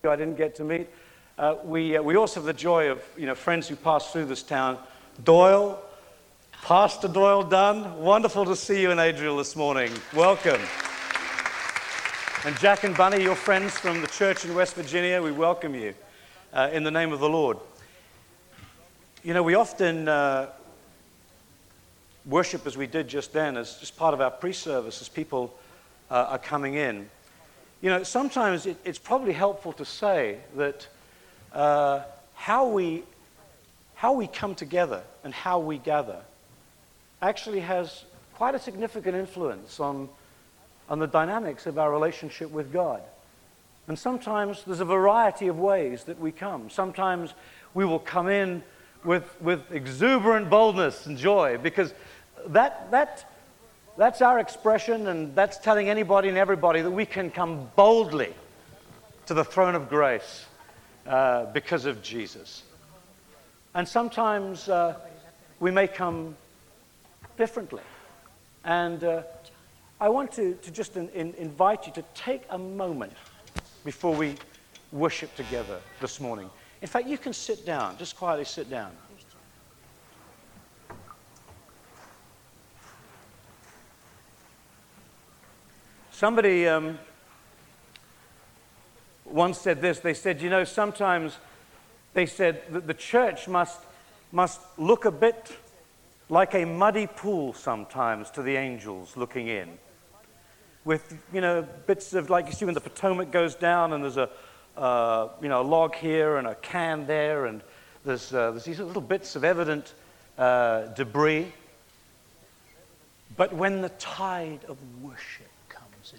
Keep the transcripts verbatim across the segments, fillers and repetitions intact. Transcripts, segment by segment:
I didn't get to meet. Uh, we, uh, we also have the joy of, you know, friends who pass through this town. Doyle, Pastor Doyle Dunn, wonderful to see you in Adriel this morning. Welcome. And Jack and Bunny, your friends from the church in West Virginia, we welcome you uh, in the name of the Lord. You know, we often uh, worship as we did just then as just part of our pre-service as people uh, are coming in. You know, sometimes it, it's probably helpful to say that uh, how we how we come together and how we gather actually has quite a significant influence on, on the dynamics of our relationship with God. And sometimes there's a variety of ways that we come. Sometimes we will come in with, with exuberant boldness and joy, because that that That's our expression, and that's telling anybody and everybody that we can come boldly to the throne of grace uh, because of Jesus. And sometimes uh, we may come differently. And uh, I want to, to just in, in invite you to take a moment before we worship together this morning. In fact, you can sit down, just quietly sit down. Somebody um, once said this. They said, you know, sometimes they said that the church must, must look a bit like a muddy pool sometimes to the angels looking in. With, you know, bits of, like you see when the Potomac goes down and there's a, uh, you know, a log here and a can there, and there's, uh, there's these little bits of evident uh, debris. But when the tide of worship in,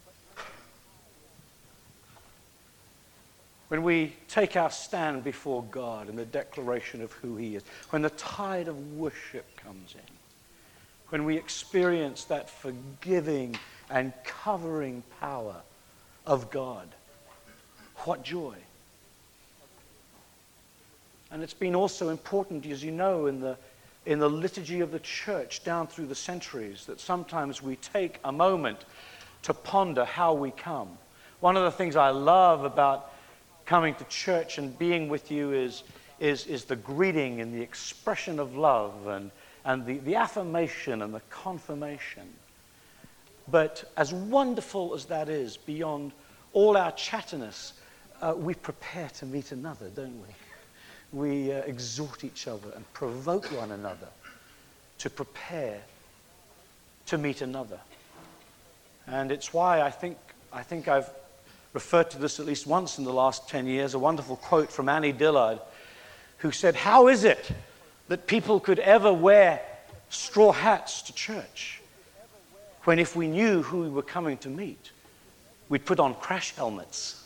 when we take our stand before God in the declaration of who He is, when the tide of worship comes in, when we experience that forgiving and covering power of God, what joy. And it's been also important, as you know, in the in the liturgy of the church down through the centuries, that sometimes we take a moment to ponder how we come. One of the things I love about coming to church and being with you is, is, is the greeting and the expression of love and, and the, the affirmation and the confirmation. But as wonderful as that is, beyond all our chattiness, uh, we prepare to meet another, don't we? We uh, exhort each other and provoke one another to prepare to meet another. And it's why I think I think I've referred to this at least once in the last ten years, a wonderful quote from Annie Dillard, who said, "How is it that people could ever wear straw hats to church when if we knew who we were coming to meet, we'd put on crash helmets?"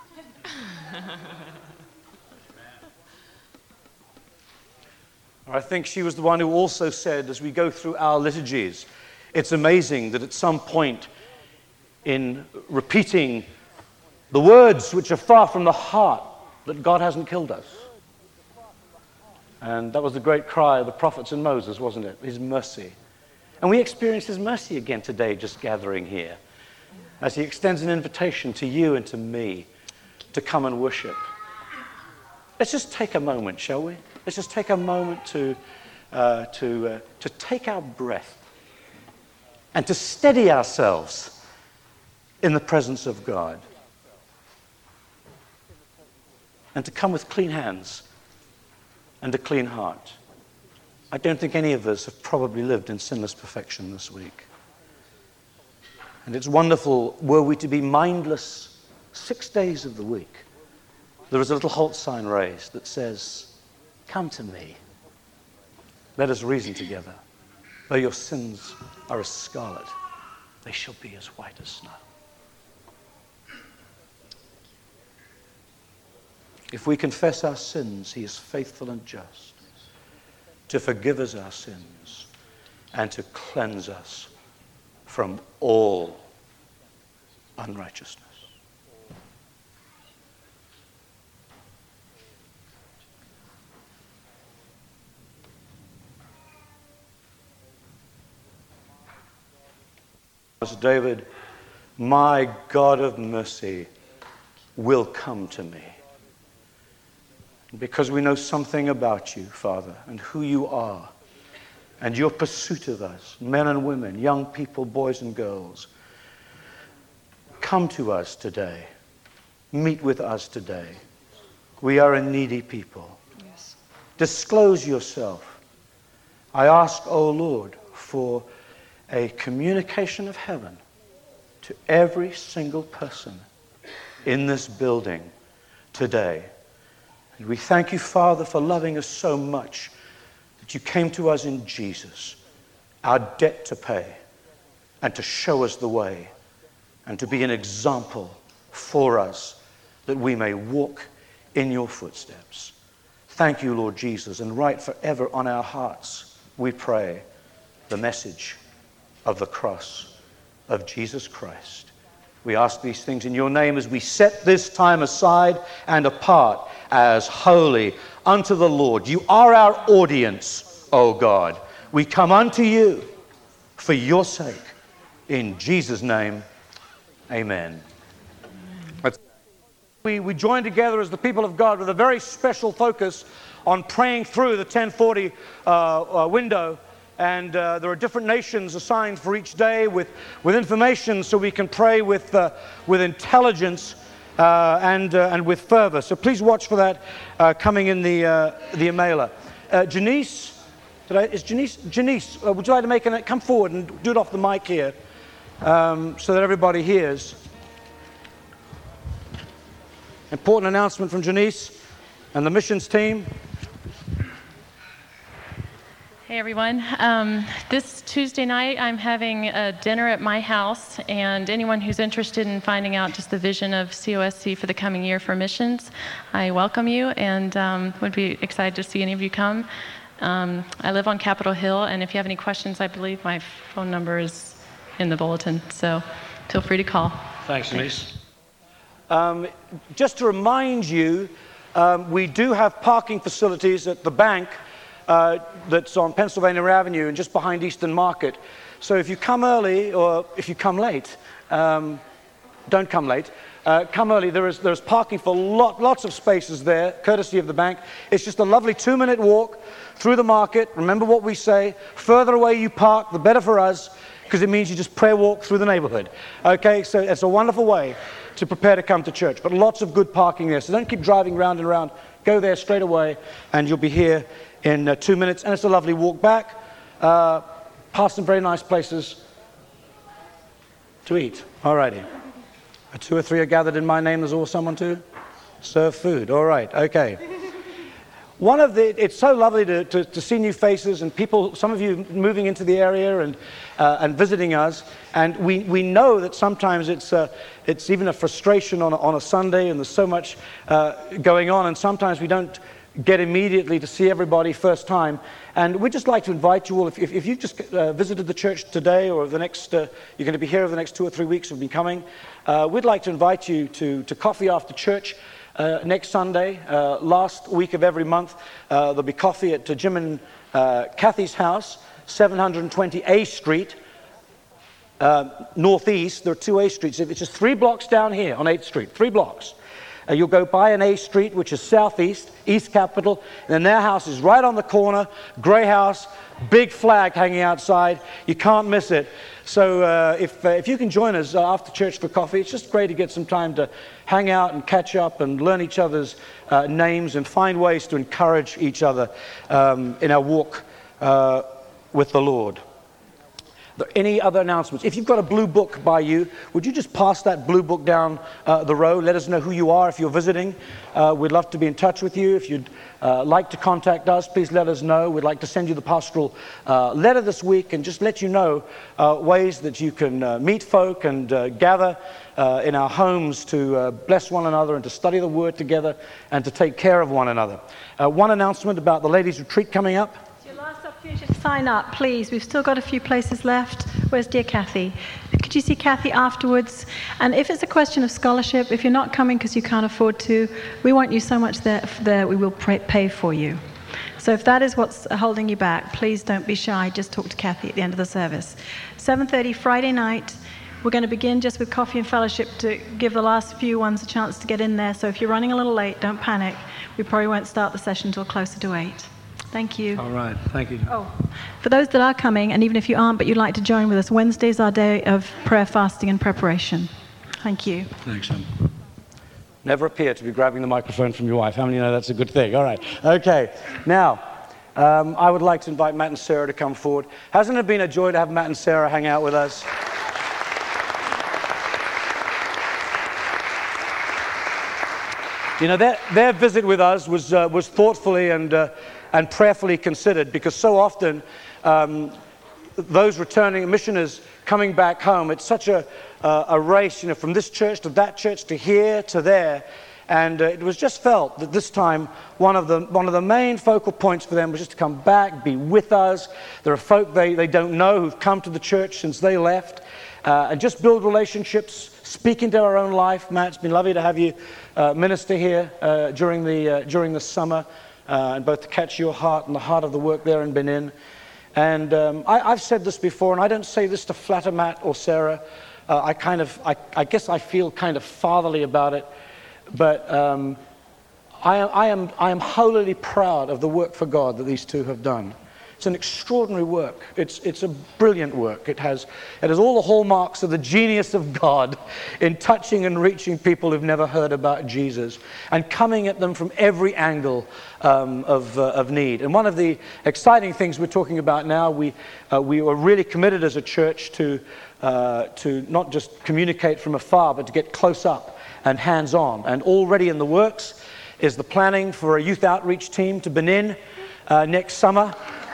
I think she was the one who also said, as we go through our liturgies, it's amazing that at some point in repeating the words which are far from the heart, that God hasn't killed us. And that was the great cry of the prophets and Moses, wasn't it? His mercy. And we experience His mercy again today, just gathering here, as He extends an invitation to you and to me to come and worship. Let's just take a moment, shall we? Let's just take a moment to, uh, to, uh, to take our breath and to steady ourselves in the presence of God, and to come with clean hands and a clean heart. I don't think any of us have probably lived in sinless perfection this week. And it's wonderful, were we to be mindless six days of the week, there is a little halt sign raised that says, "Come to me. Let us reason together. Though your sins are as scarlet, they shall be as white as snow." If we confess our sins, He is faithful and just to forgive us our sins and to cleanse us from all unrighteousness. David, "My God of mercy, will come to me. Because we know something about you, Father, and who you are, and your pursuit of us, men and women, young people, boys and girls. Come to us today. Meet with us today. We are a needy people. Yes. Disclose yourself. I ask, O Lord, for a communication of heaven to every single person in this building today. And we thank you, Father, for loving us so much that you came to us in Jesus, our debt to pay, and to show us the way, and to be an example for us that we may walk in your footsteps. Thank you, Lord Jesus, and write forever on our hearts, we pray, the message of the cross of Jesus Christ. We ask these things in your name as we set this time aside and apart as holy unto the Lord. You are our audience, O God. We come unto you for your sake. In Jesus' name, amen. Amen. We, we join together as the people of God with a very special focus on praying through the ten forty uh, uh, window. And uh, there are different nations assigned for each day with, with information so we can pray with, uh, with intelligence uh, and, uh, and with fervor. So please watch for that uh, coming in the, uh, the emailer. Uh, Janice, did I, is Janice, Janice uh, would you like to make an, come forward and do it off the mic here um, so that everybody hears. Important announcement from Janice and the missions team. Hey everyone, um, this Tuesday night I'm having a dinner at my house, and anyone who's interested in finding out just the vision of C O S C for the coming year for missions, I welcome you and um, would be excited to see any of you come. Um, I live on Capitol Hill, and if you have any questions, I believe my phone number is in the bulletin, so feel free to call. Thanks, Denise. Um, just to remind you, um, we do have parking facilities at the bank Uh, that's on Pennsylvania Avenue and just behind Eastern Market. So if you come early or if you come late, um, don't come late. Uh, come early. There is there's parking for lot, lots of spaces there, courtesy of the bank. It's just a lovely two-minute walk through the market. Remember what we say: further away you park, the better for us, because it means you just prayer walk through the neighborhood. Okay, so it's a wonderful way to prepare to come to church. But lots of good parking there. So don't keep driving round and round. Go there straight away, and you'll be here in uh, two minutes, and it's a lovely walk back, uh, past some very nice places to eat. All righty. Two or three are gathered in my name. There's always someone to serve food. All right. Okay. One of the, it's so lovely to, to, to see new faces and people, some of you moving into the area and uh, and visiting us. And we, we know that sometimes it's uh, it's even a frustration on a, on a Sunday, and there's so much uh, going on, and sometimes we don't get immediately to see everybody first time. And we'd just like to invite you all, if, if, if you've just uh, visited the church today or the next, uh, you're going to be here over the next two or three weeks, we've been coming, uh, we'd like to invite you to, to coffee after church uh, next Sunday, uh, last week of every month. Uh, there'll be coffee at uh, Jim and uh, Kathy's house, seven twenty A Street, uh, northeast. There are two A Streets. It's just three blocks down here on eighth Street, three blocks. Uh, you'll go by an A Street, which is southeast, East Capitol, and then their house is right on the corner, grey house, big flag hanging outside. You can't miss it. So uh, if, uh, if you can join us uh, after church for coffee, it's just great to get some time to hang out and catch up and learn each other's uh, names and find ways to encourage each other um, in our walk uh, with the Lord. Any other announcements? If you've got a blue book by you, would you just pass that blue book down uh, the row? Let us know who you are if you're visiting. Uh, we'd love to be in touch with you. If you'd uh, like to contact us, please let us know. We'd like to send you the pastoral uh, letter this week and just let you know uh, ways that you can uh, meet folk and uh, gather uh, in our homes to uh, bless one another and to study the Word together and to take care of one another. Uh, one announcement about the ladies' retreat coming up. Sign up, please. We've still got a few places left. Where's dear Kathy? Could you see Kathy afterwards? And if it's a question of scholarship, if you're not coming because you can't afford to, we want you so much there, there we will pray, pay for you. So if that is what's holding you back, please don't be shy. Just talk to Kathy at the end of the service. seven thirty Friday night. We're going to begin just with coffee and fellowship to give the last few ones a chance to get in there. So if you're running a little late, don't panic. We probably won't start the session until closer to eight. Thank you. All right, thank you. Oh, for those that are coming, and even if you aren't, but you'd like to join with us, Wednesday's our day of prayer, fasting, and preparation. Thank you. Thanks, Sam. Never appear to be grabbing the microphone from your wife. How many know that's a good thing? All right. Okay. Now, um, I would like to invite Matt and Sarah to come forward. Hasn't it been a joy to have Matt and Sarah hang out with us? You know, their, their visit with us was, uh, was thoughtfully and, uh, and prayerfully considered, because so often um, those returning missioners coming back home, it's such a, uh, a race, you know, from this church to that church to here to there. And uh, it was just felt that this time one of the one of the main focal points for them was just to come back, be with us. There are folk they, they don't know who've come to the church since they left, uh, and just build relationships, speak into our own life. Matt, it's been lovely to have you uh, minister here uh, during the uh, during the summer, uh, and both to catch your heart and the heart of the work there in Benin. And um, I, I've said this before, and I don't say this to flatter Matt or Sarah. Uh, I kind of, I, I guess I feel kind of fatherly about it. But um, I, I, am, I am wholly proud of the work for God that these two have done. It's an extraordinary work. It's, it's a brilliant work. It has, it has all the hallmarks of the genius of God in touching and reaching people who've never heard about Jesus and coming at them from every angle um, of, uh, of need. And one of the exciting things we're talking about now, we, uh, we were really committed as a church to, uh, to not just communicate from afar, but to get close up and hands-on. And already in the works is the planning for a youth outreach team to Benin uh, next summer.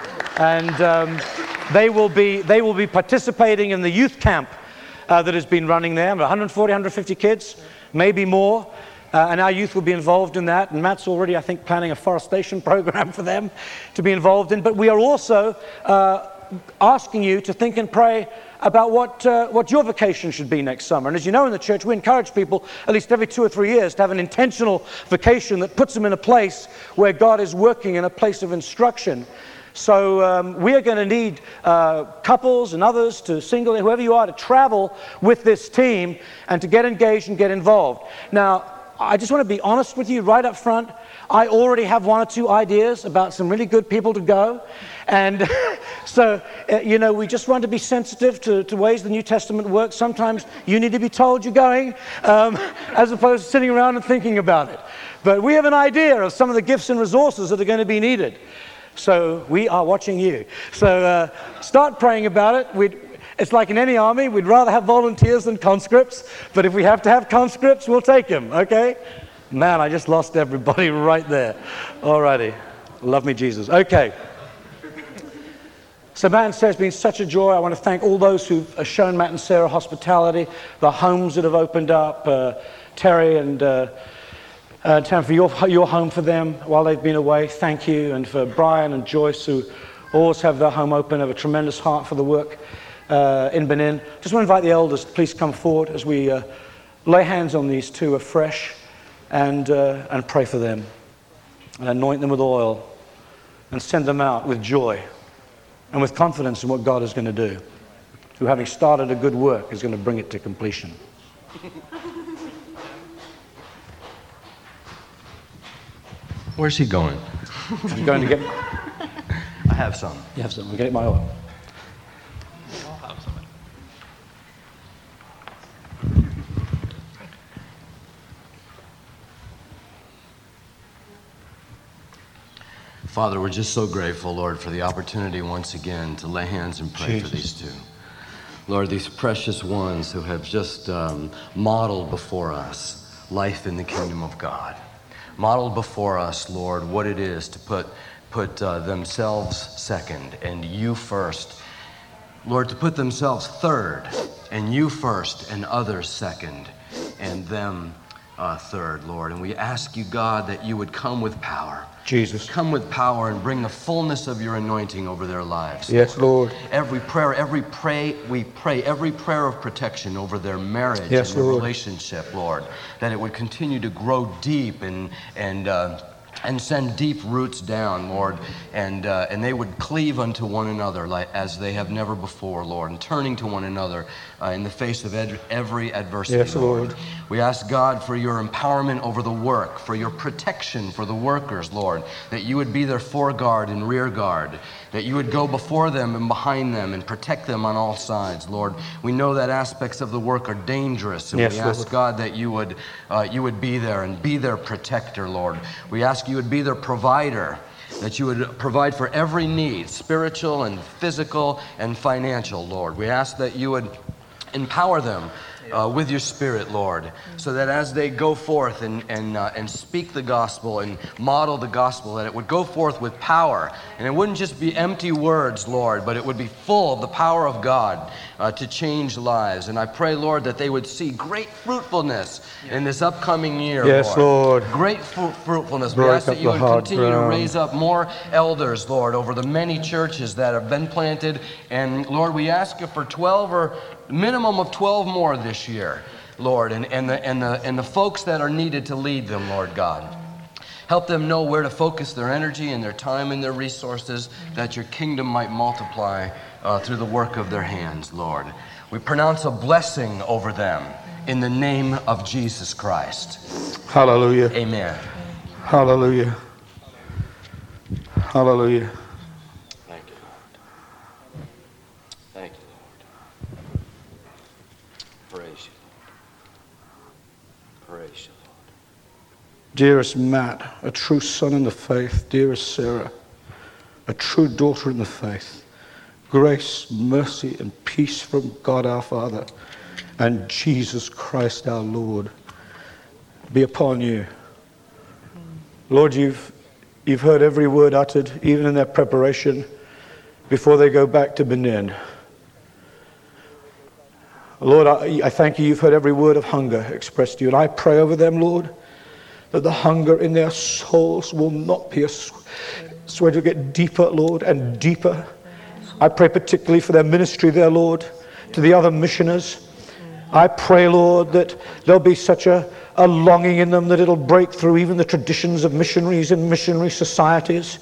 And um, they will be they will be participating in the youth camp uh, that has been running there. one hundred forty, one hundred fifty kids, maybe more. Uh, and our youth will be involved in that. And Matt's already, I think, planning a forestation program for them to be involved in. But we are also uh, asking you to think and pray about what uh, what your vocation should be next summer. And as you know, in the church, we encourage people at least every two or three years to have an intentional vocation that puts them in a place where God is working, in a place of instruction. So um, we are going to need uh, couples and others, to single, whoever you are, to travel with this team and to get engaged and get involved. Now, I just want to be honest with you right up front. I already have one or two ideas about some really good people to go. And so, uh, you know, we just want to be sensitive to, to ways the New Testament works. Sometimes you need to be told you're going, um, as opposed to sitting around and thinking about it. But we have an idea of some of the gifts and resources that are going to be needed. So we are watching you. So uh, start praying about it. We'd, it's like in any army, we'd rather have volunteers than conscripts. But if we have to have conscripts, we'll take them, okay? Man, I just lost everybody right there. All righty. Love me, Jesus. Okay. So Matt and Sarah, it's been such a joy. I want to thank all those who've shown Matt and Sarah hospitality, the homes that have opened up, uh, Terry and uh, uh, Tam, for your, your home for them while they've been away. Thank you. And for Brian and Joyce, who always have their home open, have a tremendous heart for the work uh, in Benin. Just want to invite the elders to please come forward as we uh, lay hands on these two afresh and, uh, and pray for them and anoint them with oil and send them out with joy and with confidence in what God is going to do, who, having started a good work, is going to bring it to completion. Where's he going? I'm going to get... I have some. You have some. I'll get my oil. I'll have some. Father, we're just so grateful, Lord, for the opportunity once again to lay hands and pray Jesus. for these two. Lord, these precious ones who have just um, modeled before us life in the kingdom of God. Modeled before us, Lord, what it is to put, put uh, themselves second and you first. Lord, to put themselves third and you first and others second and them uh, third, Lord. And we ask you, God, that you would come with power. Jesus. Come with power and bring the fullness of your anointing over their lives. Yes, Lord. Every prayer, every pray, we pray every prayer of protection over their marriage Yes, and their Lord. relationship, Lord, that it would continue to grow deep and and uh, and send deep roots down, Lord, and uh, and they would cleave unto one another like as they have never before, Lord, and turning to one another uh, in the face of ed- every adversity, Yes, Lord. Lord. We ask God for your empowerment over the work, for your protection for the workers, Lord, that you would be their foreguard and rear guard, that you would go before them and behind them and protect them on all sides, Lord. We know that aspects of the work are dangerous, and Yes, we ask Lord. God that you would uh, you would be there and be their protector, Lord. We ask you would be their provider, that you would provide for every need, spiritual and physical and financial, Lord. We ask that you would empower them uh, with your Spirit, Lord, so that as they go forth and and uh, and speak the gospel and model the gospel, that it would go forth with power, and it wouldn't just be empty words, Lord, but it would be full of the power of God uh, to change lives. And I pray, Lord, that they would see great fruitfulness in this upcoming year, Yes, Lord. Lord. Great fru- fruitfulness. We Break ask that up you the would hard continue to ground. raise up more elders, Lord, over the many churches that have been planted. And Lord, we ask you for twelve or minimum of twelve more this year, Lord, and, and the and the and the folks that are needed to lead them, Lord God. Help them know where to focus their energy and their time and their resources, that your kingdom might multiply uh, through the work of their hands, Lord. We pronounce a blessing over them in the name of Jesus Christ. Hallelujah. Amen. Hallelujah. Hallelujah. Thank you, Lord. Thank you, Lord. Praise you, Lord. Praise you, Lord. Dearest Matt, a true son in the faith. Dearest Sarah, a true daughter in the faith. Grace, mercy, and peace from God our Father and Jesus Christ our Lord be upon you. Lord, you've, you've heard every word uttered, even in their preparation, before they go back to Benin. Lord, I, I thank you, you've heard every word of hunger expressed to you. And I pray over them, Lord, that the hunger in their souls will not be a sweat. It'll get deeper, Lord, and deeper. I pray particularly for their ministry there, Lord, to the other missioners. I pray, Lord, that there'll be such a, a longing in them that it'll break through even the traditions of missionaries and missionary societies.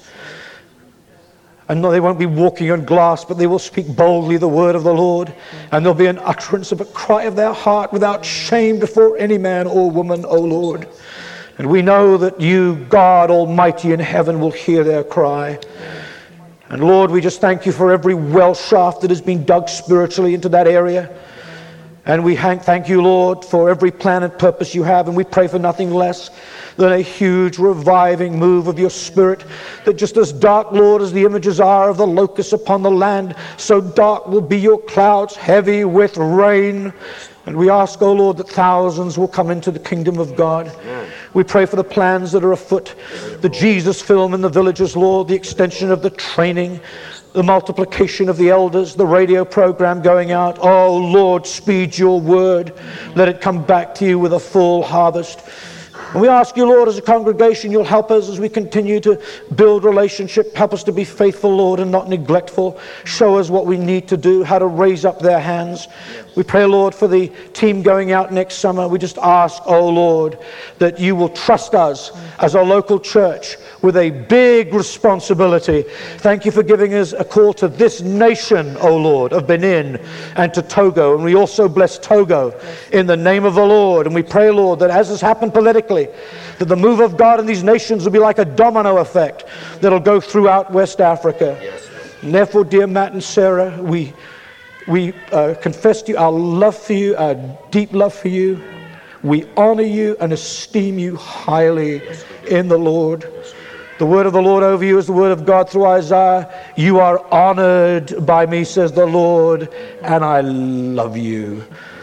And no, they won't be walking on glass, but they will speak boldly the word of the Lord. And there'll be an utterance of a cry of their heart without shame before any man or woman, O Lord. And we know that you, God Almighty in heaven, will hear their cry. And Lord, we just thank you for every well shaft that has been dug spiritually into that area. And we thank you, Lord, for every plan and purpose you have. And we pray for nothing less than a huge reviving move of your Spirit, that just as dark, Lord, as the images are of the locusts upon the land, so dark will be your clouds, heavy with rain. And we ask, oh Lord, that thousands will come into the kingdom of God. We pray for the plans that are afoot, the Jesus film in the villages, Lord, the extension of the training, the multiplication of the elders, the radio program going out. Oh Lord, speed your word. Let it come back to you with a full harvest. And we ask you, Lord, as a congregation, you'll help us as we continue to build relationship. Help us to be faithful, Lord, and not neglectful. Show us what we need to do, how to raise up their hands. We pray, Lord, for the team going out next summer. We just ask, oh Lord, that you will trust us as a local church with a big responsibility. Thank you for giving us a call to this nation, oh Lord, of Benin and to Togo. And we also bless Togo in the name of the Lord. And we pray, Lord, that as has happened politically, that the move of God in these nations will be like a domino effect that'll go throughout West Africa. And therefore, dear Matt and Sarah, we we uh, confess to you our love for you, our deep love for you. We honor you and esteem you highly in the Lord. The word of the Lord over you is the word of God through Isaiah. You are honored by me, says the Lord, and I love you.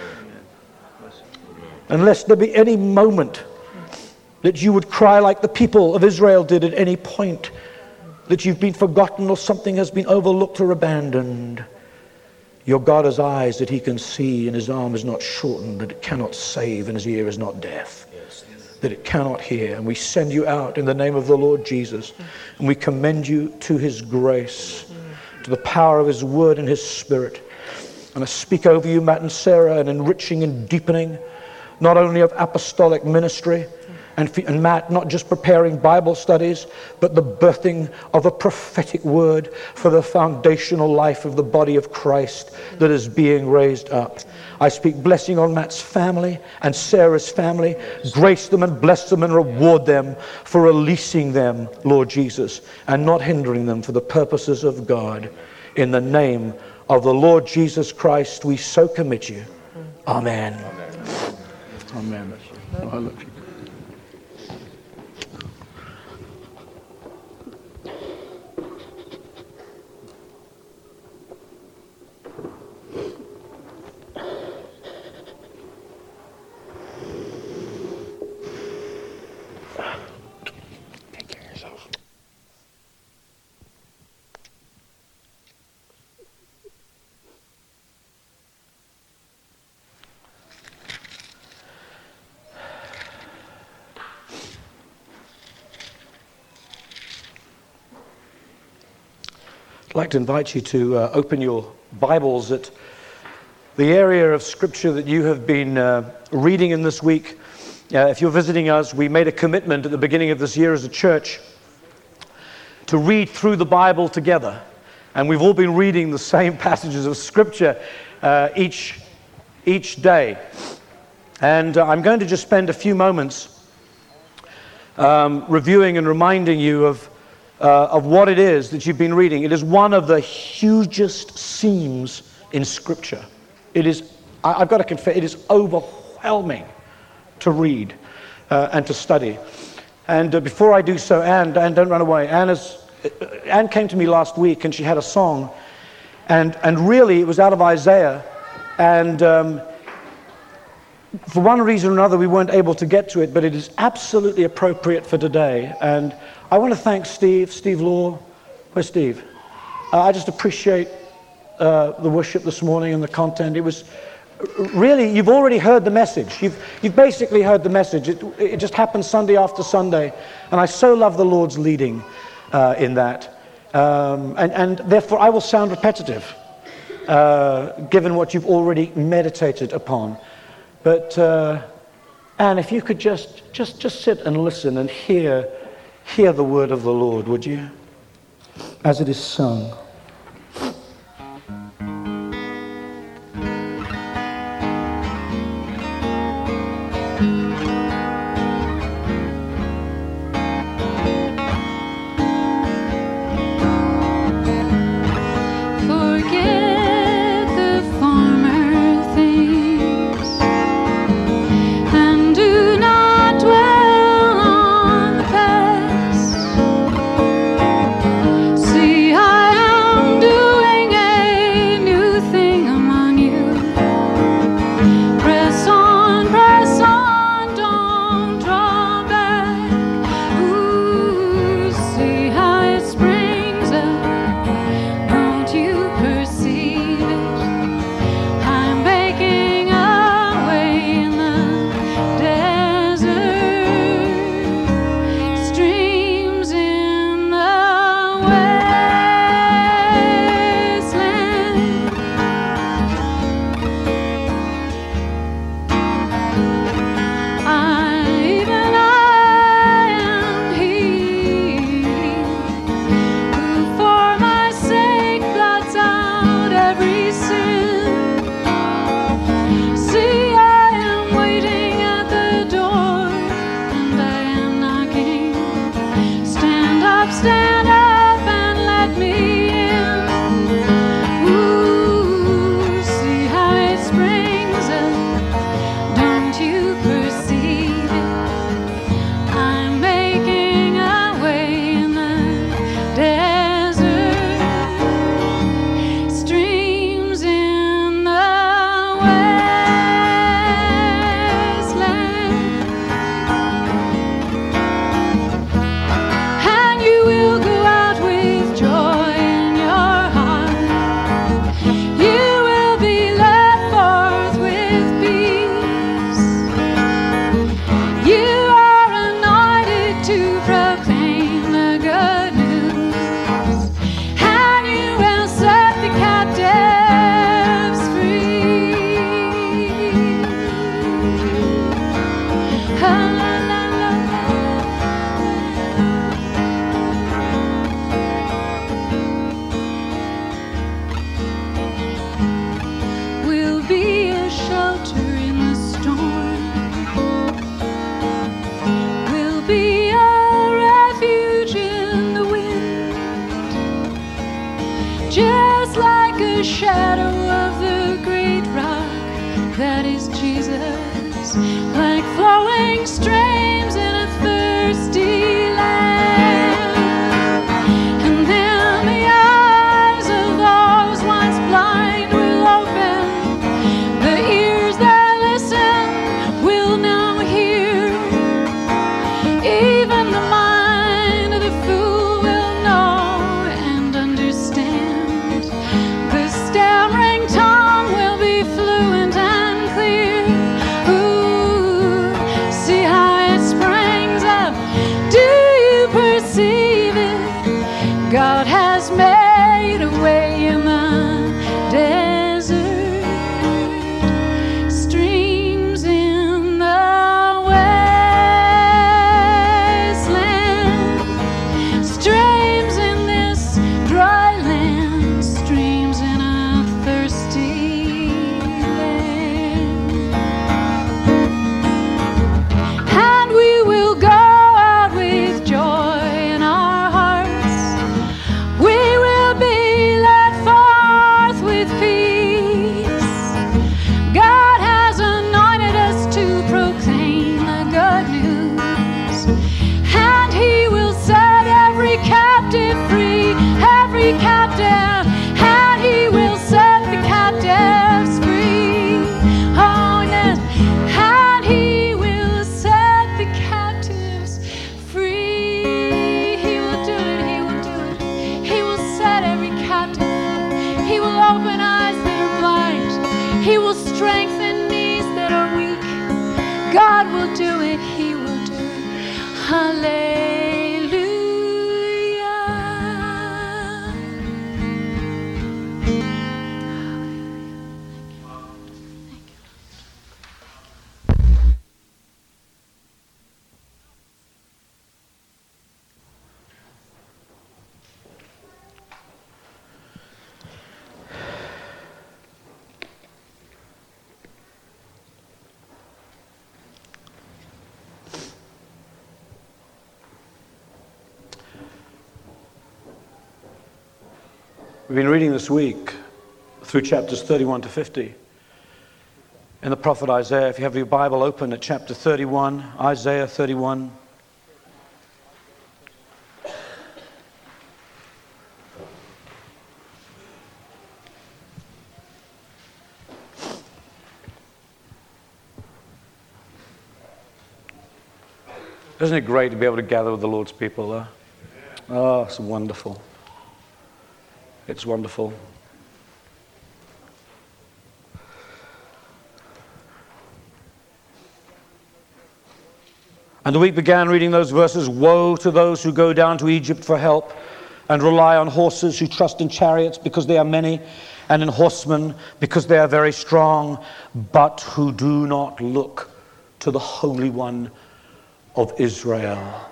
Unless there be any moment that you would cry like the people of Israel did at any point, that you've been forgotten or something has been overlooked or abandoned. Your God has eyes that he can see, and his arm is not shortened, that it cannot save, and his ear is not deaf, that it cannot hear. And we send you out in the name of the Lord Jesus, and we commend you to his grace, to the power of his word and his Spirit. And I speak over you, Matt and Sarah, an enriching and deepening, not only of apostolic ministry, And, for, and Matt, not just preparing Bible studies, but the birthing of a prophetic word for the foundational life of the body of Christ that is being raised up. I speak blessing on Matt's family and Sarah's family. Grace them and bless them and reward them for releasing them, Lord Jesus, and not hindering them for the purposes of God. In the name of the Lord Jesus Christ, we so commit you. Amen. Amen. Amen. Oh, I love you. I'd like to invite you to uh, open your Bibles at the area of Scripture that you have been uh, reading in this week. Uh, if you're visiting us, we made a commitment at the beginning of this year as a church to read through the Bible together. And we've all been reading the same passages of Scripture uh, each, each day. And uh, I'm going to just spend a few moments um, reviewing and reminding you of Uh, of what it is that you've been reading. It is one of the hugest seams in Scripture. It is, I, I've got to confess, it is overwhelming to read uh, and to study. And uh, before I do so, Anne, Anne, don't run away. Anne, is, uh, Anne came to me last week and she had a song. And, and really, it was out of Isaiah. And um, for one reason or another, we weren't able to get to it, but it is absolutely appropriate for today. And I want to thank Steve, Steve Law. Where's Steve? Uh, I just appreciate uh, the worship this morning and the content. It was really, you've already heard the message. You've, you've basically heard the message. It, it just happened Sunday after Sunday. And I so love the Lord's leading uh, in that. Um, and, and therefore, I will sound repetitive, uh, given what you've already meditated upon. But, uh, Anne, if you could just, just, just sit and listen and hear Hear the word of the Lord, would you? As it is sung. See, I am We've been reading this week through chapters thirty-one to fifty in the prophet Isaiah. If you have your Bible open at chapter thirty-one, Isaiah thirty-one. Isn't it great to be able to gather with the Lord's people there? Oh, it's wonderful. It's wonderful. And the week began reading those verses. Woe to those who go down to Egypt for help and rely on horses, who trust in chariots because they are many, and in horsemen because they are very strong, but who do not look to the Holy One of Israel.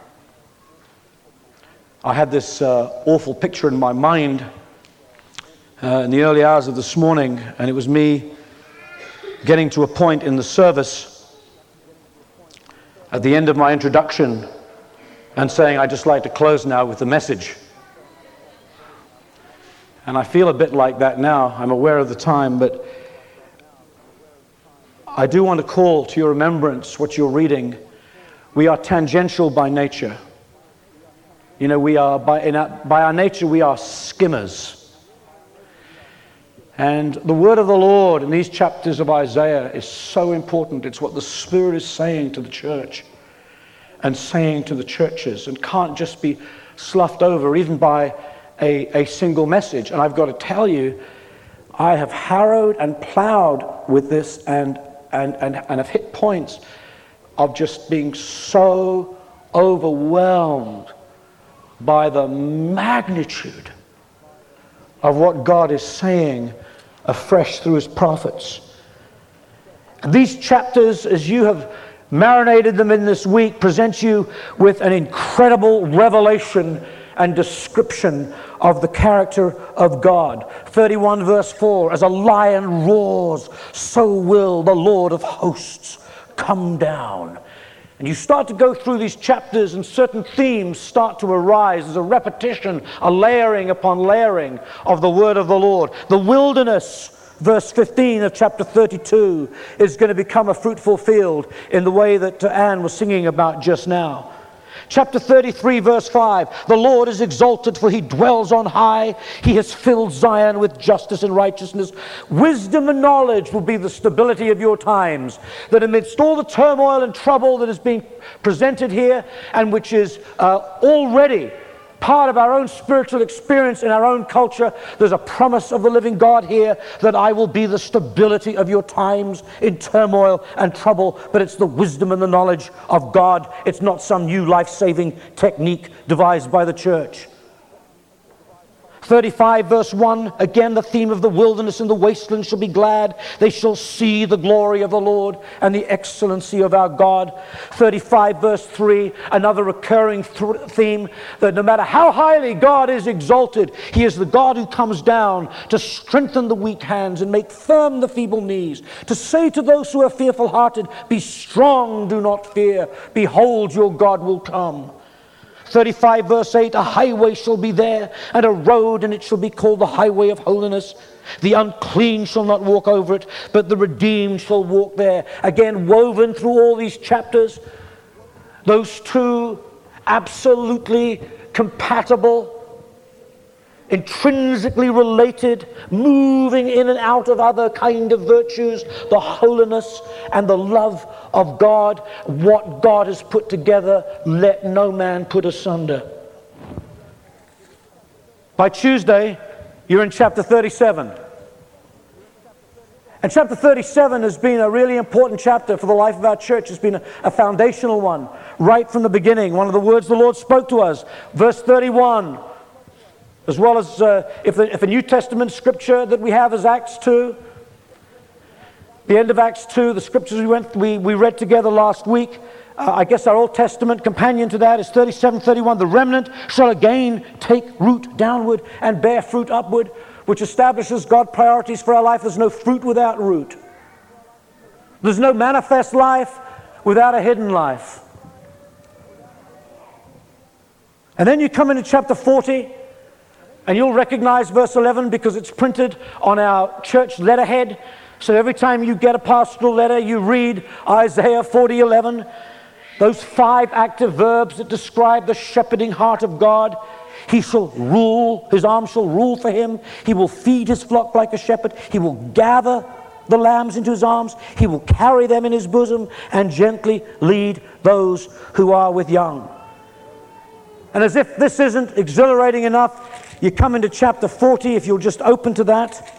I had this uh, awful picture in my mind uh, in the early hours of this morning, and it was me getting to a point in the service at the end of my introduction and saying, I'd just like to close now with the message. And I feel a bit like that now. I'm aware of the time, but I do want to call to your remembrance what you're reading. We are tangential by nature. You know, we are, by, in our, by our nature, we are skimmers. And the word of the Lord in these chapters of Isaiah is so important. It's what the Spirit is saying to the church and saying to the churches, and can't just be sloughed over even by a, a single message. And I've got to tell you, I have harrowed and plowed with this and, and, and, and have hit points of just being so overwhelmed by the magnitude of what God is saying afresh through his prophets. These chapters, as you have marinated them in this week, present you with an incredible revelation and description of the character of God. thirty-one verse four, as a lion roars, so will the Lord of hosts come down. And you start to go through these chapters and certain themes start to arise. There's a repetition, a layering upon layering of the word of the Lord. The wilderness, verse fifteen of chapter thirty-two, is going to become a fruitful field in the way that Anne was singing about just now. Chapter thirty-three, verse five, the Lord is exalted, for he dwells on high. He has filled Zion with justice and righteousness. Wisdom and knowledge will be the stability of your times. That amidst all the turmoil and trouble that is being presented here, and which is uh, already part of our own spiritual experience in our own culture, there's a promise of the living God here that I will be the stability of your times in turmoil and trouble. But it's the wisdom and the knowledge of God. It's not some new life-saving technique devised by the church. thirty-five verse one, again the theme of the wilderness and the wasteland shall be glad. They shall see the glory of the Lord and the excellency of our God. thirty-five verse three, another recurring th- theme, that no matter how highly God is exalted, he is the God who comes down to strengthen the weak hands and make firm the feeble knees, to say to those who are fearful-hearted, be strong, do not fear. Behold, your God will come. thirty-five verse eight, a highway shall be there, and a road, and it shall be called the highway of holiness. The unclean shall not walk over it, but the redeemed shall walk there. Again, woven through all these chapters, those two absolutely compatible, intrinsically related, moving in and out of other kind of virtues, the holiness and the love of God. What God has put together, let no man put asunder. By Tuesday, you're in chapter thirty-seven. And chapter thirty-seven has been a really important chapter for the life of our church. It's been a, a foundational one right from the beginning. One of the words the Lord spoke to us, verse thirty-one, as well as uh, if, the, if a New Testament scripture that we have is Acts two. The end of Acts two, the scriptures we, went, we, we read together last week, uh, I guess our Old Testament companion to that is thirty-seven thirty-one. The remnant shall again take root downward and bear fruit upward, which establishes God's priorities for our life. There's no fruit without root. There's no manifest life without a hidden life. And then you come into chapter forty, and you'll recognize verse eleven because it's printed on our church letterhead. So every time you get a pastoral letter, you read Isaiah forty eleven, those five active verbs that describe the shepherding heart of God. He shall rule, his arm shall rule for him. He will feed his flock like a shepherd. He will gather the lambs into his arms. He will carry them in his bosom and gently lead those who are with young. And as if this isn't exhilarating enough, you come into chapter forty, if you'll just open to that.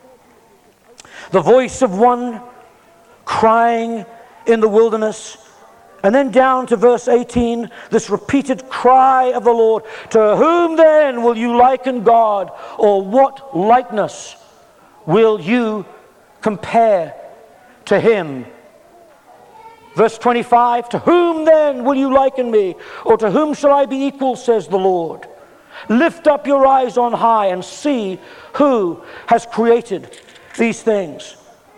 The voice of one crying in the wilderness. And then down to verse eighteen, this repeated cry of the Lord. To whom then will you liken God? Or what likeness will you compare to him? Verse twenty-five, to whom then will you liken me? Or to whom shall I be equal, says the Lord. Lift up your eyes on high and see who has created these things.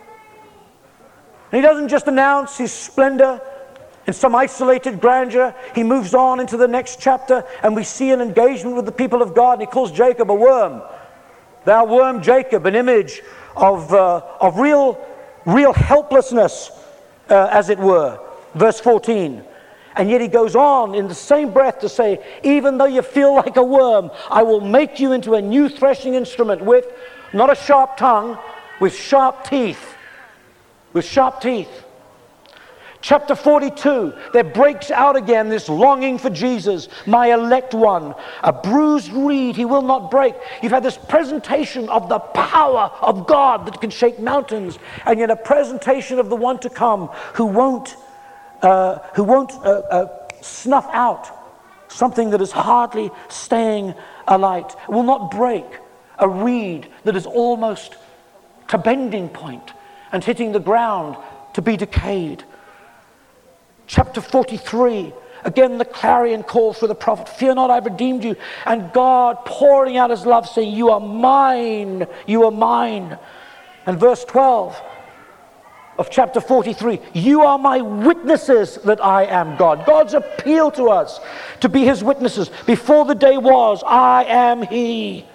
And he doesn't just announce his splendor in some isolated grandeur. He moves on into the next chapter, and we see an engagement with the people of God, and he calls Jacob a worm. Thou worm Jacob, an image of, uh, of real, real helplessness, uh, as it were. Verse fourteen. And yet he goes on in the same breath to say, even though you feel like a worm, I will make you into a new threshing instrument with not a sharp tongue, with sharp teeth. With sharp teeth. Chapter forty-two, there breaks out again this longing for Jesus, my elect one. A bruised reed he will not break. You've had this presentation of the power of God that can shake mountains, and yet a presentation of the one to come who won't, uh, who won't uh, uh, snuff out something that is hardly staying alight. It will not break a reed that is almost to bending point and hitting the ground to be decayed. Chapter forty-three, again the clarion call for the prophet, fear not, I've redeemed you. And God pouring out his love, saying, you are mine, you are mine. And verse twelve of chapter forty-three, you are my witnesses that I am God. God's appeal to us to be his witnesses. Before the day was, I am he.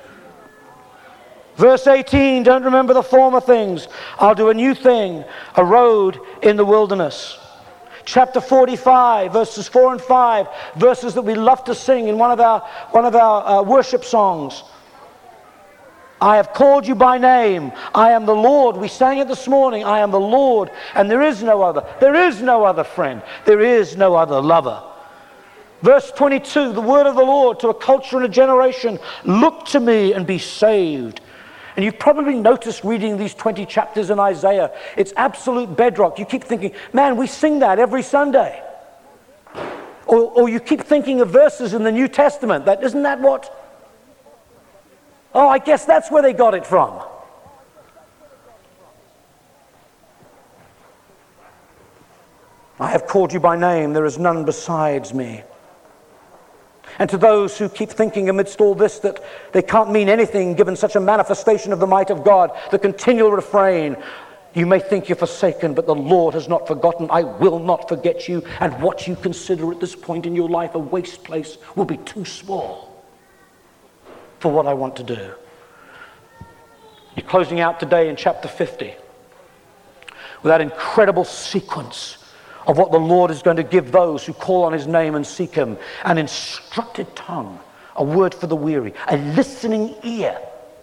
Verse eighteen, don't remember the former things. I'll do a new thing, a road in the wilderness. Chapter forty-five, verses four and five, verses that we love to sing in one of our, one of our uh, worship songs. I have called you by name. I am the Lord. We sang it this morning. I am the Lord, and there is no other. There is no other friend. There is no other lover. Verse twenty-two, the word of the Lord to a culture and a generation. Look to me and be saved. And you've probably noticed reading these twenty chapters in Isaiah, it's absolute bedrock. You keep thinking, man, we sing that every Sunday. Or, or you keep thinking of verses in the New Testament. That isn't that what? Oh, I guess that's where they got it from. I have called you by name. There is none besides me. And to those who keep thinking amidst all this that they can't mean anything given such a manifestation of the might of God, the continual refrain, you may think you're forsaken, but the Lord has not forgotten. I will not forget you. And what you consider at this point in your life a waste place will be too small for what I want to do. You're closing out today in chapter fifty with that incredible sequence of what the Lord is going to give those who call on his name and seek him. An instructed tongue, a word for the weary, a listening ear,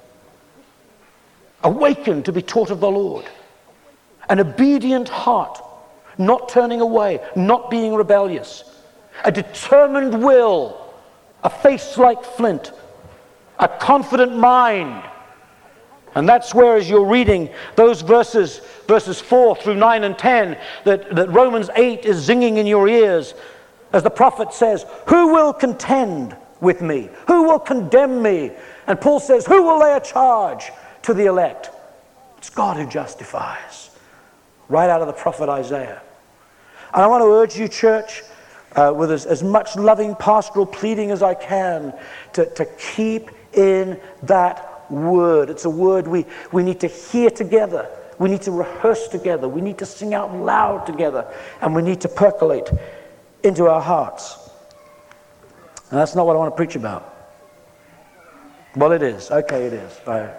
awakened to be taught of the Lord, an obedient heart, not turning away, not being rebellious, a determined will, a face like flint, a confident mind, And that's where, as you're reading those verses, verses four through nine and ten, that, that Romans eight is zinging in your ears, as the prophet says, who will contend with me? Who will condemn me? And Paul says, who will lay a charge to the elect? It's God who justifies. Right out of the prophet Isaiah. And I want to urge you, church, uh, with as, as much loving pastoral pleading as I can, to, to keep in that word. It's a word we, we need to hear together. We need to rehearse together. We need to sing out loud together. And we need to percolate into our hearts. And that's not what I want to preach about. Well, it is. Okay, it is. I,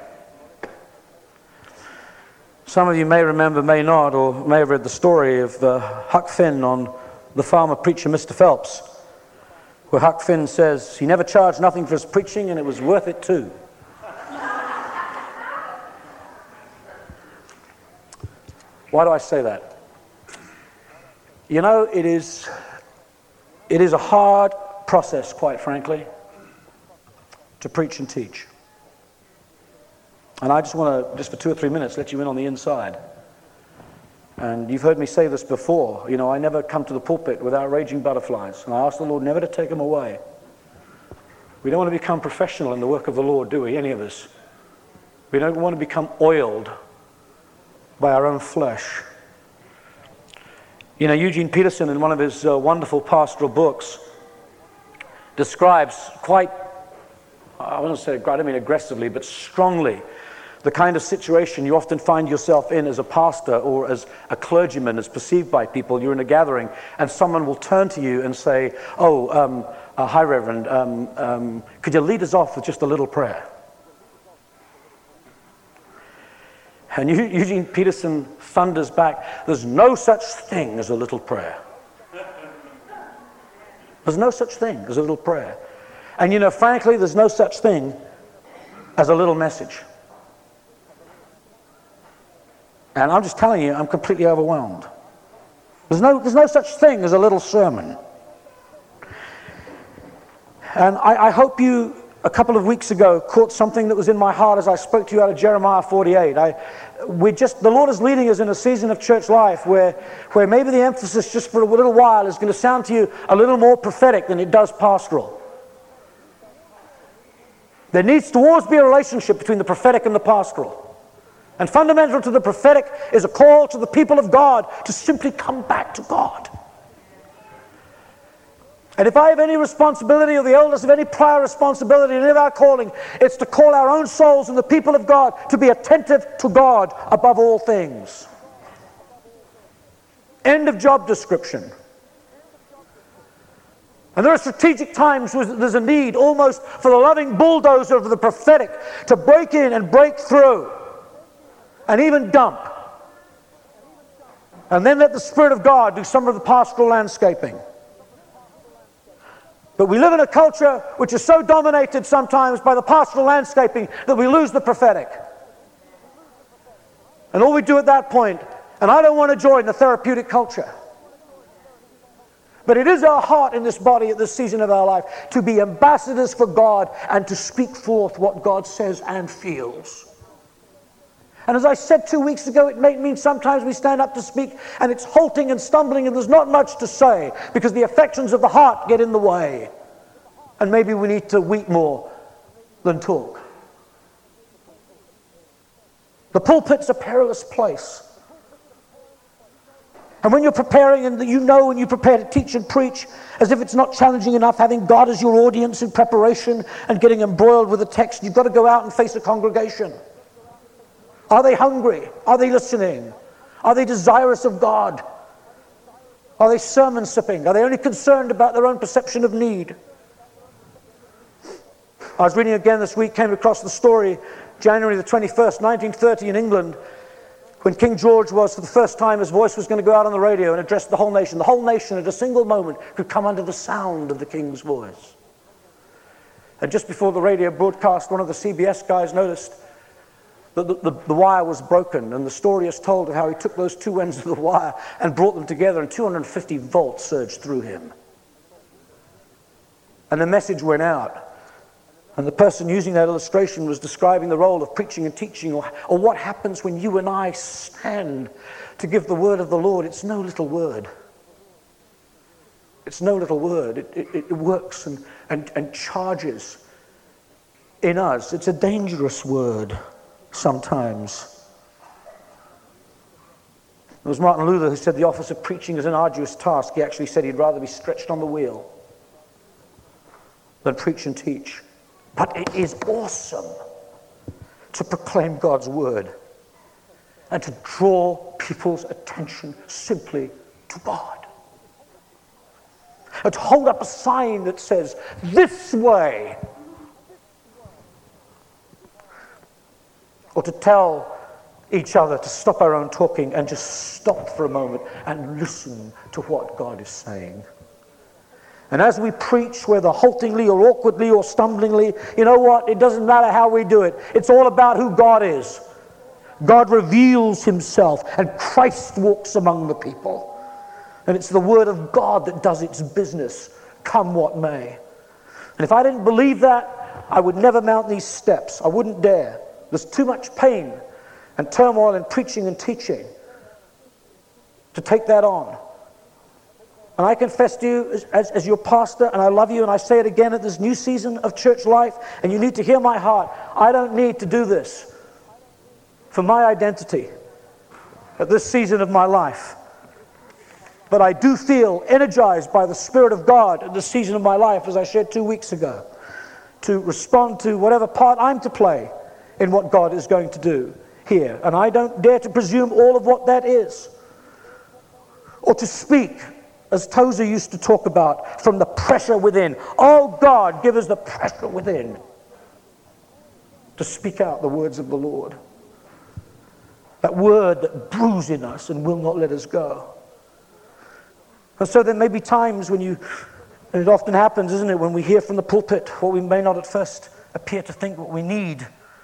some of you may remember, may not, or may have read the story of uh, Huck Finn on the farmer preacher Mister Phelps, where Huck Finn says he never charged nothing for his preaching and it was worth it too. Why do I say that? You know, it is, it is a hard process, quite frankly, to preach and teach. And I just want to, just for two or three minutes, let you in on the inside. And you've heard me say this before. You know, I never come to the pulpit without raging butterflies. And I ask the Lord never to take them away. We don't want to become professional in the work of the Lord, do we? Any of us. We don't want to become oiled by our own flesh. You know, Eugene Peterson, in one of his uh, wonderful pastoral books, describes quite, I wouldn't say, I don't mean aggressively, but strongly, the kind of situation you often find yourself in as a pastor or as a clergyman, as perceived by people. You're in a gathering and someone will turn to you and say, oh, um, uh, hi Reverend, um, um, could you lead us off with just a little prayer? And Eugene Peterson thunders back, there's no such thing as a little prayer. There's no such thing as a little prayer. And you know, frankly, there's no such thing as a little message. And I'm just telling you, I'm completely overwhelmed. There's no, there's no such thing as a little sermon. And I, I hope you, a couple of weeks ago, caught something that was in my heart as I spoke to you out of Jeremiah forty-eight. I, we just, the Lord is leading us in a season of church life where, where maybe the emphasis just for a little while is going to sound to you a little more prophetic than it does pastoral. There needs to always be a relationship between the prophetic and the pastoral. And fundamental to the prophetic is a call to the people of God to simply come back to God. And if I have any responsibility, or the elders have any prior responsibility in any of our calling, it's to call our own souls and the people of God to be attentive to God above all things. End of job description. And there are strategic times where there's a need almost for the loving bulldozer of the prophetic to break in and break through and even dump. And then let the Spirit of God do some of the pastoral landscaping. But we live in a culture which is so dominated sometimes by the pastoral landscaping that we lose the prophetic. And all we do at that point, and I don't want to join the therapeutic culture, but it is our heart in this body at this season of our life to be ambassadors for God and to speak forth what God says and feels. And as I said two weeks ago, it may mean sometimes we stand up to speak and it's halting and stumbling and there's not much to say because the affections of the heart get in the way. And maybe we need to weep more than talk. The pulpit's a perilous place. And when you're preparing and you know and you prepare to teach and preach as if it's not challenging enough having God as your audience in preparation and getting embroiled with the text, you've got to go out and face a congregation. Are they hungry? Are they listening? Are they desirous of God? Are they sermon sipping? Are they only concerned about their own perception of need? I was reading again this week, came across the story, January the twenty-first, nineteen thirty in England, when King George was, for the first time, his voice was going to go out on the radio and address the whole nation. The whole nation at a single moment could come under the sound of the King's voice. And just before the radio broadcast, one of the C B S guys noticed that the, the, the wire was broken, and the story is told of how he took those two ends of the wire and brought them together, and two hundred fifty volts surged through him. And the message went out. And the person using that illustration was describing the role of preaching and teaching, or, or what happens when you and I stand to give the word of the Lord. It's no little word. It's no little word. It, it, it works and, and, and charges in us. It's a dangerous word sometimes. It was Martin Luther who said the office of preaching is an arduous task. He actually said he'd rather be stretched on the wheel than preach and teach. But it is awesome to proclaim God's word and to draw people's attention simply to God. And to hold up a sign that says, this way. Or to tell each other to stop our own talking and just stop for a moment and listen to what God is saying. And as we preach, whether haltingly or awkwardly or stumblingly, you know what? It doesn't matter how we do it. It's all about who God is. God reveals himself, and Christ walks among the people. And it's the word of God that does its business, come what may. And if I didn't believe that, I would never mount these steps. I wouldn't dare. There's too much pain and turmoil in preaching and teaching to take that on. And I confess to you as, as, as your pastor, and I love you, and I say it again at this new season of church life, and you need to hear my heart. I don't need to do this for my identity at this season of my life. But I do feel energized by the Spirit of God at this season of my life, as I shared two weeks ago, to respond to whatever part I'm to play in what God is going to do here. And I don't dare to presume all of what that is, or to speak, as Tozer used to talk about, from the pressure within. Oh God, give us the pressure within to speak out the words of the Lord. That word that brews in us and will not let us go. And so there may be times when you, and it often happens, isn't it, when we hear from the pulpit what we may not at first appear to think what we need.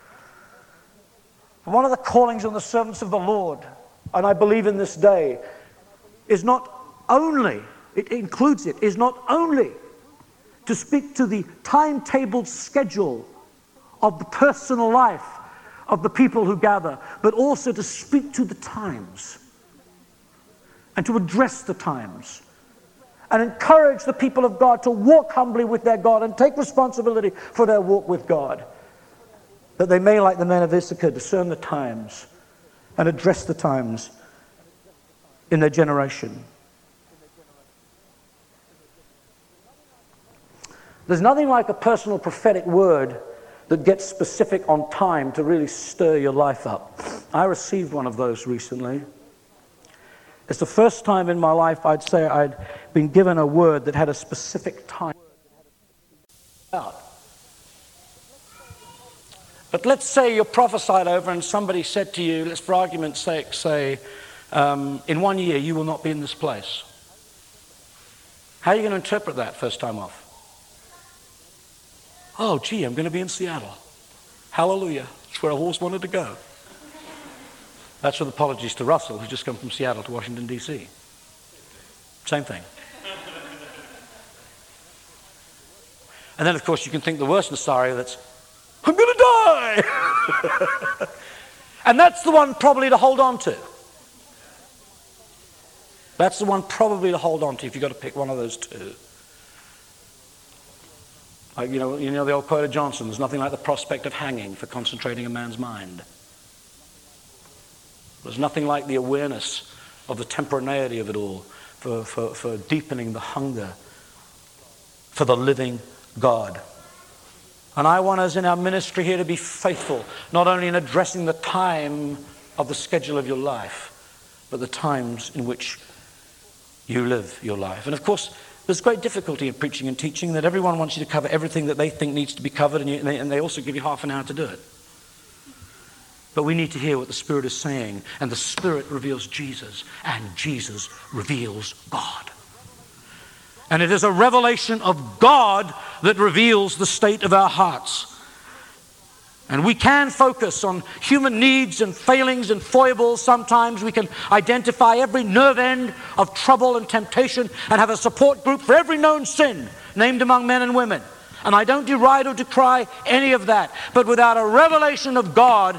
One of the callings on the servants of the Lord, and I believe in this day, is not only, it includes it, is not only to speak to the timetabled schedule of the personal life of the people who gather, but also to speak to the times and to address the times and encourage the people of God to walk humbly with their God and take responsibility for their walk with God, that they may, like the men of Issachar, discern the times and address the times in their generation. There's nothing like a personal prophetic word that gets specific on time to really stir your life up. I received one of those recently. It's the first time in my life I'd say I'd been given a word that had a specific time out. But let's say you're prophesied over and somebody said to you, let's for argument's sake say, um, in one year you will not be in this place. How are you going to interpret that first time off? Oh, gee, I'm going to be in Seattle. Hallelujah. That's where I always wanted to go. That's with apologies to Russell, who's just come from Seattle to Washington, D C Same thing. And then, of course, you can think the worst scenario that's, I'm going to die! And that's the one probably to hold on to. That's the one probably to hold on to if you've got to pick one of those two. Like, you know, you know the old quote of Johnson, there's nothing like the prospect of hanging for concentrating a man's mind. There's nothing like the awareness of the temporaneity of it all for, for, for deepening the hunger for the living God. And I want us in our ministry here to be faithful, not only in addressing the time of the schedule of your life, but the times in which you live your life. And of course, there's great difficulty in preaching and teaching that everyone wants you to cover everything that they think needs to be covered, and, you, and, they, and they also give you half an hour to do it. But we need to hear what the Spirit is saying, and the Spirit reveals Jesus, and Jesus reveals God. And it is a revelation of God that reveals the state of our hearts. And we can focus on human needs and failings and foibles. Sometimes we can identify every nerve end of trouble and temptation and have a support group for every known sin named among men and women. And I don't deride or decry any of that. But without a revelation of God,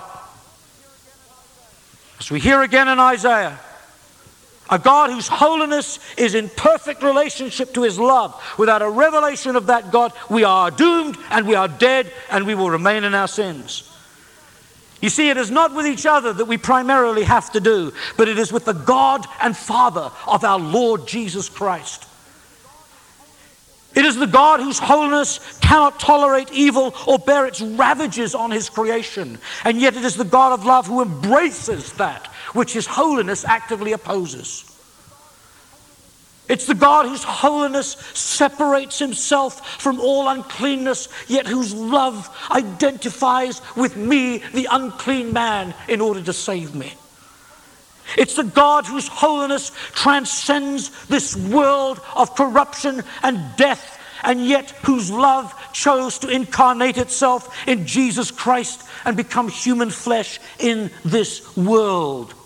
as we hear again in Isaiah, a God whose holiness is in perfect relationship to his love. Without a revelation of that God, we are doomed and we are dead and we will remain in our sins. You see, it is not with each other that we primarily have to do, but it is with the God and Father of our Lord Jesus Christ. It is the God whose holiness cannot tolerate evil or bear its ravages on his creation. And yet it is the God of love who embraces that which his holiness actively opposes. It's the God whose holiness separates himself from all uncleanness, yet whose love identifies with me, the unclean man, in order to save me. It's the God whose holiness transcends this world of corruption and death, and yet whose love chose to incarnate itself in Jesus Christ and become human flesh in this world.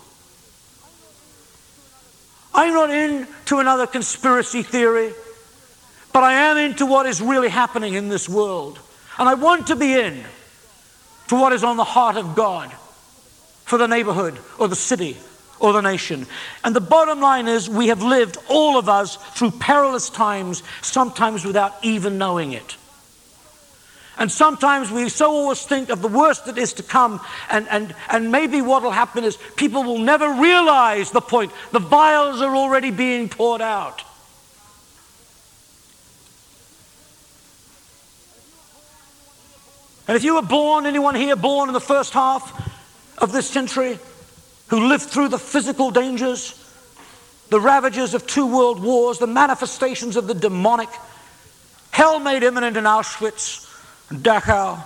I'm not into another conspiracy theory, but I am into what is really happening in this world. And I want to be in to what is on the heart of God for the neighborhood or the city or the nation. And the bottom line is, we have lived, all of us, through perilous times, sometimes without even knowing it. And sometimes we so always think of the worst that is to come, and, and, and maybe what will happen is people will never realize the point. The vials are already being poured out. And if you were born, anyone here born in the first half of this century, who lived through the physical dangers, the ravages of two world wars, the manifestations of the demonic, hell made imminent in Auschwitz and Dachau.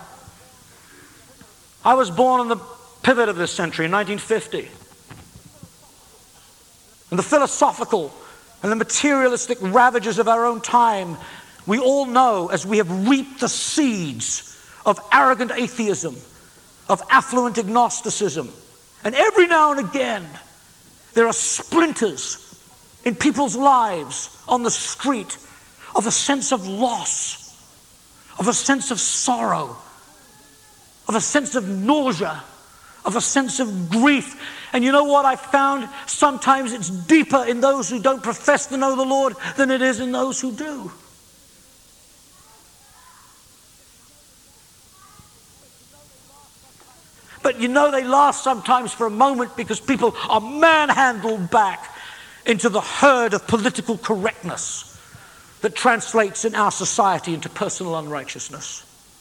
I was born in the pivot of this century, in nineteen fifty. And the philosophical and the materialistic ravages of our own time, we all know, as we have reaped the seeds of arrogant atheism, of affluent agnosticism. And every now and again, there are splinters in people's lives on the street of a sense of loss, of a sense of sorrow, of a sense of nausea, of a sense of grief. And you know what I found? Sometimes it's deeper in those who don't profess to know the Lord than it is in those who do. But you know, they last sometimes for a moment because people are manhandled back into the herd of political correctness that translates in our society into personal unrighteousness.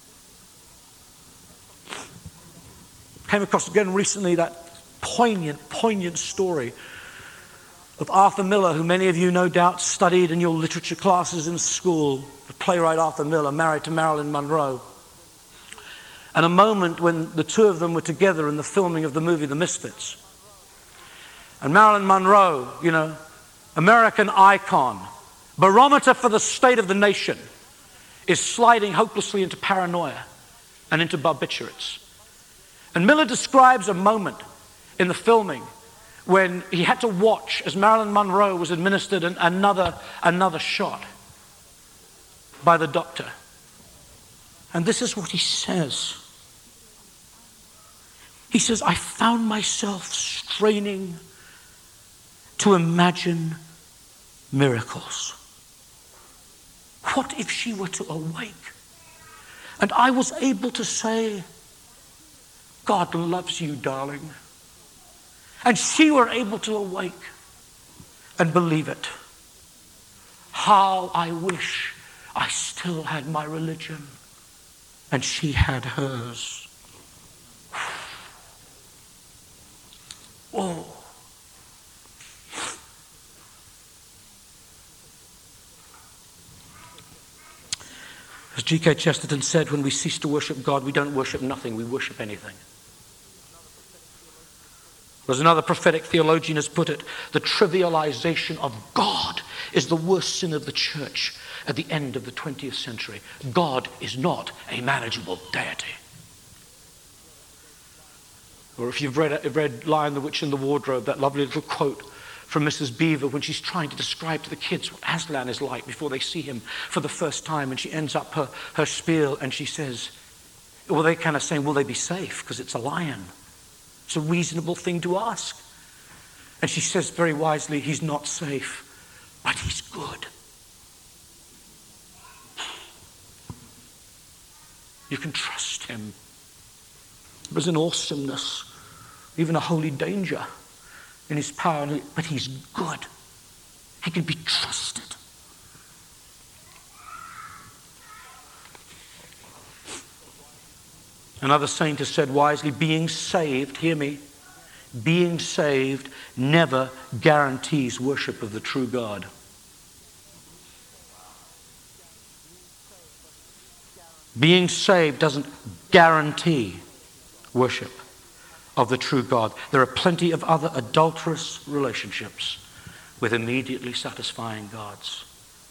Came across again recently that poignant, poignant story of Arthur Miller, who many of you no doubt studied in your literature classes in school. The playwright Arthur Miller, married to Marilyn Monroe. And a moment when the two of them were together in the filming of the movie The Misfits. And Marilyn Monroe, you know, American icon, barometer for the state of the nation, is sliding hopelessly into paranoia and into barbiturates. And Miller describes a moment in the filming when he had to watch as Marilyn Monroe was administered an, another, another shot by the doctor. And this is what he says. He says, I found myself straining to imagine miracles. What if she were to awake? And I was able to say, God loves you, darling. And she were able to awake and believe it. How I wish I still had my religion and she had hers. Oh. As G K Chesterton said, when we cease to worship God, we don't worship nothing, we worship anything. As another prophetic theologian has put it, the trivialization of God is the worst sin of the church at the end of the twentieth century. God is not a manageable deity. Or if you've read, read Lion, the Witch and the Wardrobe, that lovely little quote from Missus Beaver when she's trying to describe to the kids what Aslan is like before they see him for the first time. And she ends up her, her spiel and she says, well, they're kind of saying, will they be safe? Because it's a lion. It's a reasonable thing to ask. And she says very wisely, he's not safe, but he's good. You can trust him. There's an awesomeness, even a holy danger in his power, but he's good. He can be trusted. Another saint has said wisely, being saved, hear me, being saved never guarantees worship of the true God. Being saved doesn't guarantee worship of the true God. There are plenty of other adulterous relationships with immediately satisfying gods.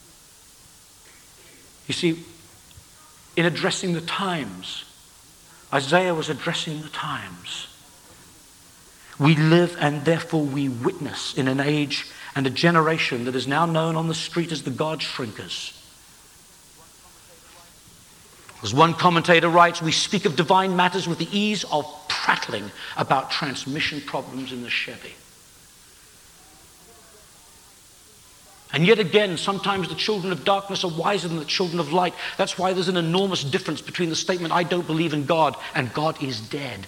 You see, in addressing the times, Isaiah was addressing the times. We live and therefore we witness in an age and a generation that is now known on the street as the God shrinkers. As one commentator writes, we speak of divine matters with the ease of prattling about transmission problems in the Chevy. And yet again, sometimes the children of darkness are wiser than the children of light. That's why there's an enormous difference between the statement, I don't believe in God, and God is dead.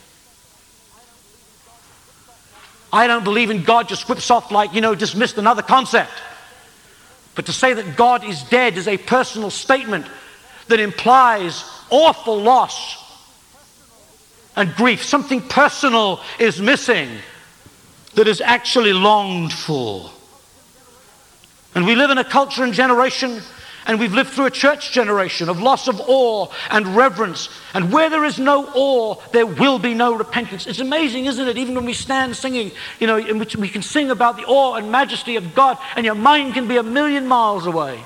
I don't believe in God just whips off like, you know, dismissed another concept. But to say that God is dead is a personal statement that implies awful loss and grief. Something personal is missing that is actually longed for. And we live in a culture and generation, and we've lived through a church generation of loss of awe and reverence. And where there is no awe, there will be no repentance. It's amazing, isn't it? Even when we stand singing, you know, in which we can sing about the awe and majesty of God, and your mind can be a million miles away.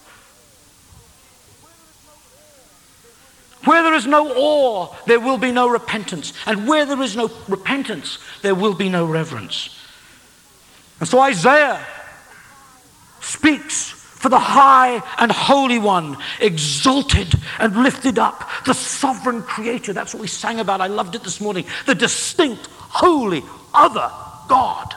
Where there is no awe, there will be no repentance. And where there is no repentance, there will be no reverence. And so Isaiah speaks for the high and holy one, exalted and lifted up, the sovereign creator. That's what we sang about. I loved it this morning. The distinct, holy, other God.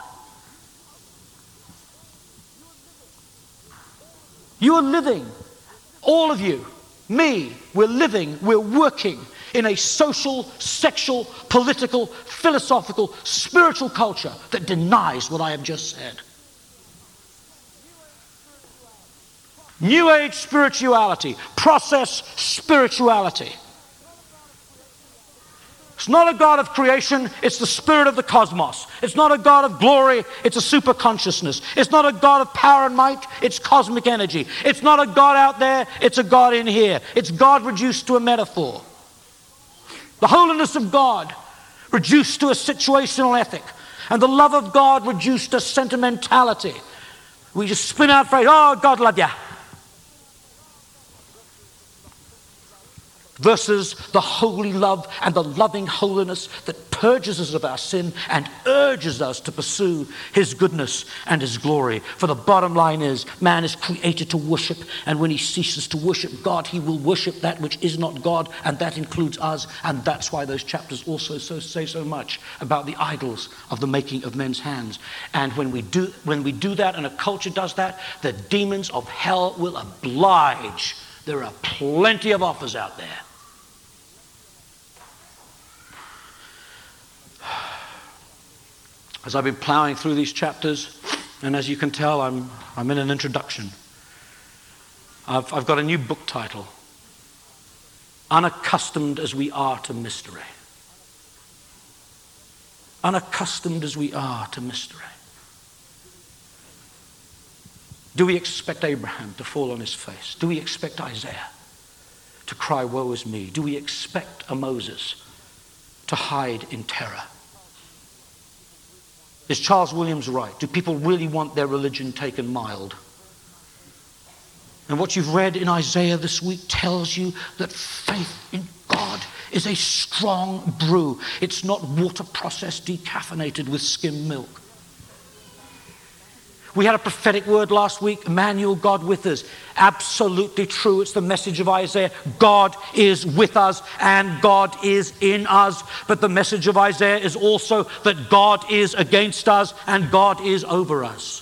You are living, all of you, me, we're living, we're working in a social, sexual, political, philosophical, spiritual culture that denies what I have just said. New Age spirituality, process spirituality. It's not a God of creation, it's the spirit of the cosmos. It's not a God of glory, it's a super consciousness. It's not a God of power and might, it's cosmic energy. It's not a God out there, it's a God in here. It's God reduced to a metaphor. The holiness of God reduced to a situational ethic. And the love of God reduced to sentimentality. We just spin out phrase, oh, God love ya. Versus the holy love and the loving holiness that purges us of our sin and urges us to pursue his goodness and his glory. For the bottom line is, man is created to worship, and when he ceases to worship God, he will worship that which is not God, and that includes us. And that's why those chapters also so, say so much about the idols of the making of men's hands. And when we do, when we do that and a culture does that, the demons of hell will oblige. There are plenty of offers out there. As I've been plowing through these chapters, and as you can tell, I'm, I'm in an introduction. I've, I've got a new book title, Unaccustomed as We Are to Mystery. Unaccustomed as we are to mystery. Do we expect Abraham to fall on his face? Do we expect Isaiah to cry, woe is me? Do we expect a Moses to hide in terror? Is Charles Williams right? Do people really want their religion taken mild? And what you've read in Isaiah this week tells you that faith in God is a strong brew. It's not water processed, decaffeinated with skim milk. We had a prophetic word last week, Emmanuel, God with us. Absolutely true. It's the message of Isaiah. God is with us and God is in us. But the message of Isaiah is also that God is against us and God is over us.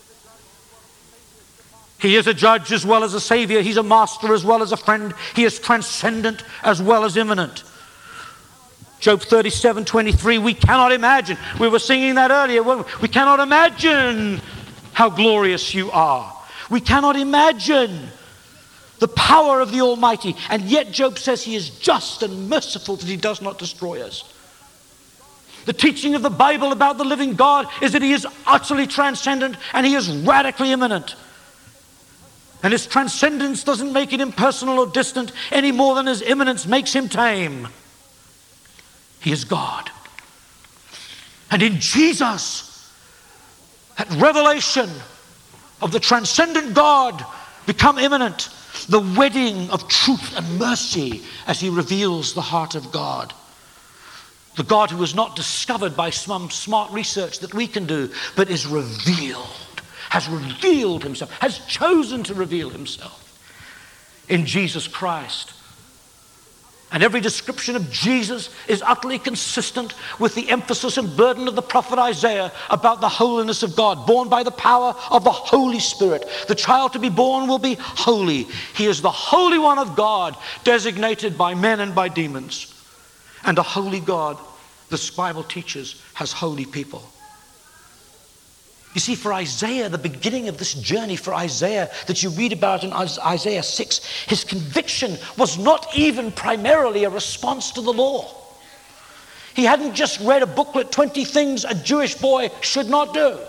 He is a judge as well as a savior. He's a master as well as a friend. He is transcendent as well as immanent. Job thirty-seven twenty-three, we cannot imagine. We were singing that earlier. We cannot imagine how glorious you are. We cannot imagine the power of the Almighty. And yet Job says he is just and merciful that he does not destroy us. The teaching of the Bible about the living God is that he is utterly transcendent and he is radically immanent. And his transcendence doesn't make it impersonal or distant any more than his immanence makes him tame. He is God. And in Jesus, that revelation of the transcendent God become immanent, the wedding of truth and mercy as he reveals the heart of God. The God who is not discovered by some smart research that we can do, but is revealed, has revealed himself, has chosen to reveal himself in Jesus Christ. And every description of Jesus is utterly consistent with the emphasis and burden of the prophet Isaiah about the holiness of God, born by the power of the Holy Spirit. The child to be born will be holy. He is the Holy One of God, designated by men and by demons. And a holy God, the Bible teaches, has holy people. You see, for Isaiah, the beginning of this journey for Isaiah that you read about in Isaiah six, his conviction was not even primarily a response to the law. He hadn't just read a booklet, twenty things a Jewish boy should not do,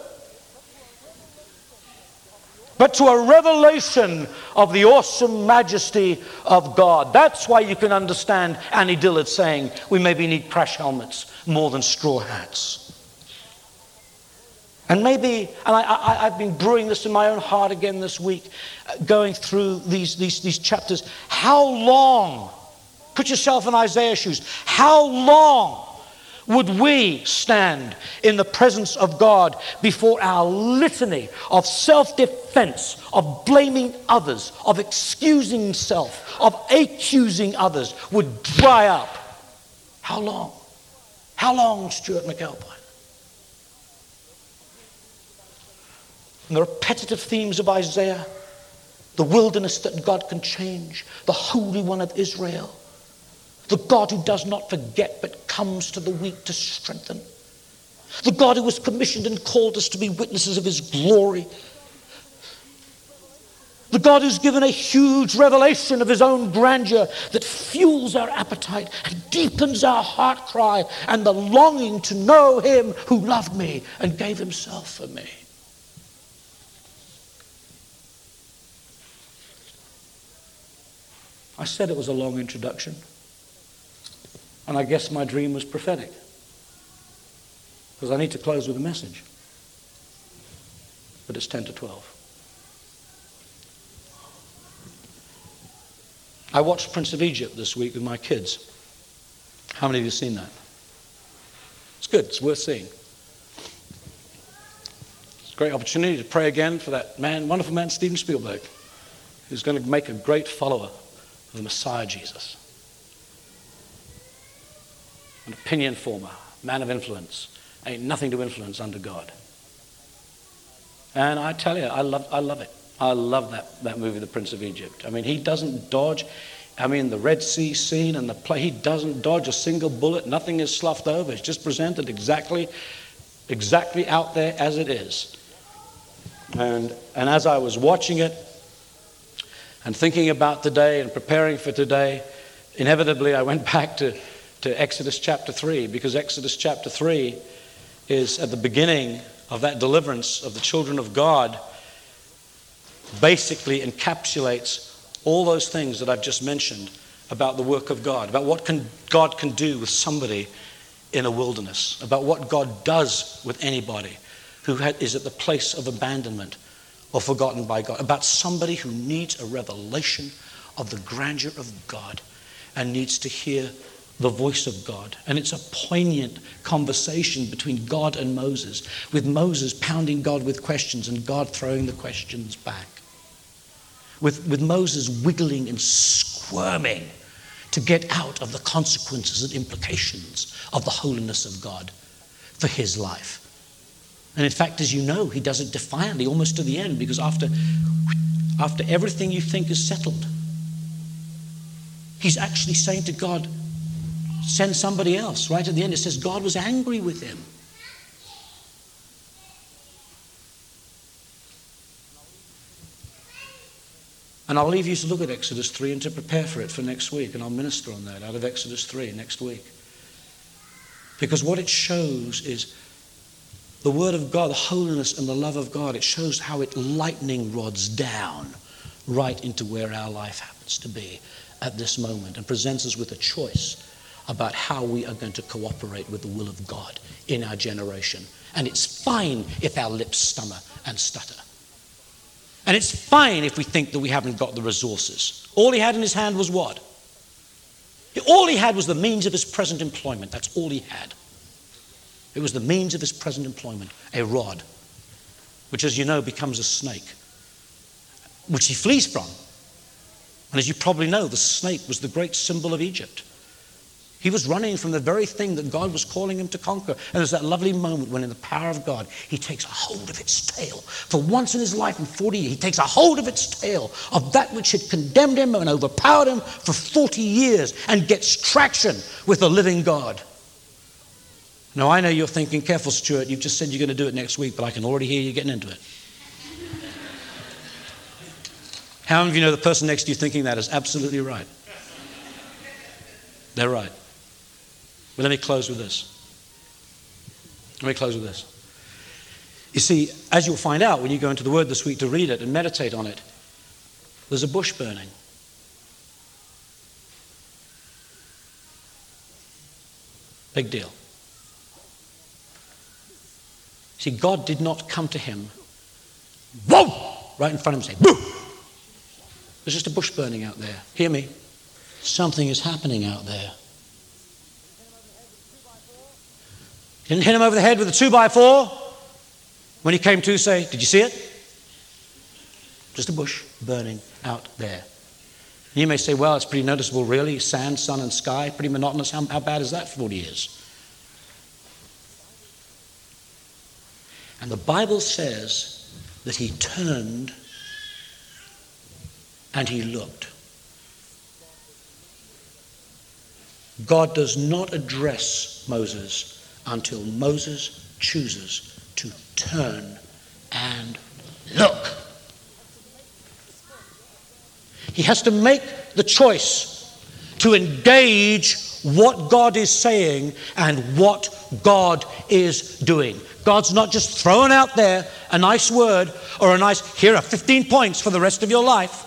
but to a revelation of the awesome majesty of God. That's why you can understand Annie Dillard saying we maybe need crash helmets more than straw hats. And maybe, and I, I, I've been brewing this in my own heart again this week, uh, going through these, these, these chapters. How long, put yourself in Isaiah's shoes, how long would we stand in the presence of God before our litany of self-defense, of blaming others, of excusing self, of accusing others would dry up? How long? How long, Stuart McAlpine? And the repetitive themes of Isaiah, the wilderness that God can change, the Holy One of Israel, the God who does not forget but comes to the weak to strengthen, the God who has commissioned and called us to be witnesses of his glory, the God who's given a huge revelation of his own grandeur that fuels our appetite and deepens our heart cry and the longing to know him who loved me and gave himself for me. I said it was a long introduction, and I guess my dream was prophetic, because I need to close with a message. But it's ten to twelve. I watched Prince of Egypt this week with my kids. How many of you have seen that? It's good. It's worth seeing. It's a great opportunity to pray again for that man, wonderful man, Steven Spielberg, who's going to make a great follower of the Messiah Jesus. An opinion former, man of influence. Ain't nothing to influence under God. And I tell you, I love, I love it. I love that, that movie, The Prince of Egypt. I mean, he doesn't dodge. I mean, the Red Sea scene and the play, he doesn't dodge a single bullet. Nothing is sloughed over. It's just presented exactly, exactly out there as it is. And, and as I was watching it, and thinking about today and preparing for today, inevitably I went back to, to Exodus chapter three, because Exodus chapter three is at the beginning of that deliverance of the children of God, basically encapsulates all those things that I've just mentioned about the work of God, about what can, God can do with somebody in a wilderness, about what God does with anybody who ha- is at the place of abandonment or forgotten by God, about somebody who needs a revelation of the grandeur of God and needs to hear the voice of God. And it's a poignant conversation between God and Moses, with Moses pounding God with questions and God throwing the questions back. With, with Moses wiggling and squirming to get out of the consequences and implications of the holiness of God for his life. And in fact, as you know, he does it defiantly almost to the end, because after, after everything you think is settled, he's actually saying to God, send somebody else. Right at the end it says God was angry with him. And I'll leave you to look at Exodus three and to prepare for it for next week, and I'll minister on that out of Exodus three next week. Because what it shows is the word of God, the holiness and the love of God. It shows how it lightning rods down right into where our life happens to be at this moment, and presents us with a choice about how we are going to cooperate with the will of God in our generation. And it's fine if our lips stammer and stutter. And it's fine if we think that we haven't got the resources. All he had in his hand was what? All he had was the means of his present employment. That's all he had. It was the means of his present employment, a rod, which, as you know, becomes a snake, which he flees from. And as you probably know, the snake was the great symbol of Egypt. He was running from the very thing that God was calling him to conquer. And there's that lovely moment when, in the power of God, he takes a hold of its tail. For once in his life in forty years, he takes a hold of its tail, of that which had condemned him and overpowered him for forty years, and gets traction with the living God. Now, I know you're thinking, careful, Stuart, you've just said you're going to do it next week, but I can already hear you getting into it. How many of you know the person next to you thinking that is absolutely right? They're right. But let me close with this. Let me close with this. You see, as you'll find out when you go into the Word this week to read it and meditate on it, there's a bush burning. Big deal. See, God did not come to him, whoa, right in front of him, say, boo. There's just a bush burning out there. Hear me. Something is happening out there. Didn't hit him over the head with a two by four. When he came to, say, did you see it? Just a bush burning out there. And you may say, well, it's pretty noticeable, really. Sand, sun, and sky, pretty monotonous. How, how bad is that for forty years? And the Bible says that he turned and he looked. God does not address Moses until Moses chooses to turn and look. He has to make the choice to engage what God is saying and what God is doing. God's not just throwing out there a nice word or a nice, here are fifteen points for the rest of your life.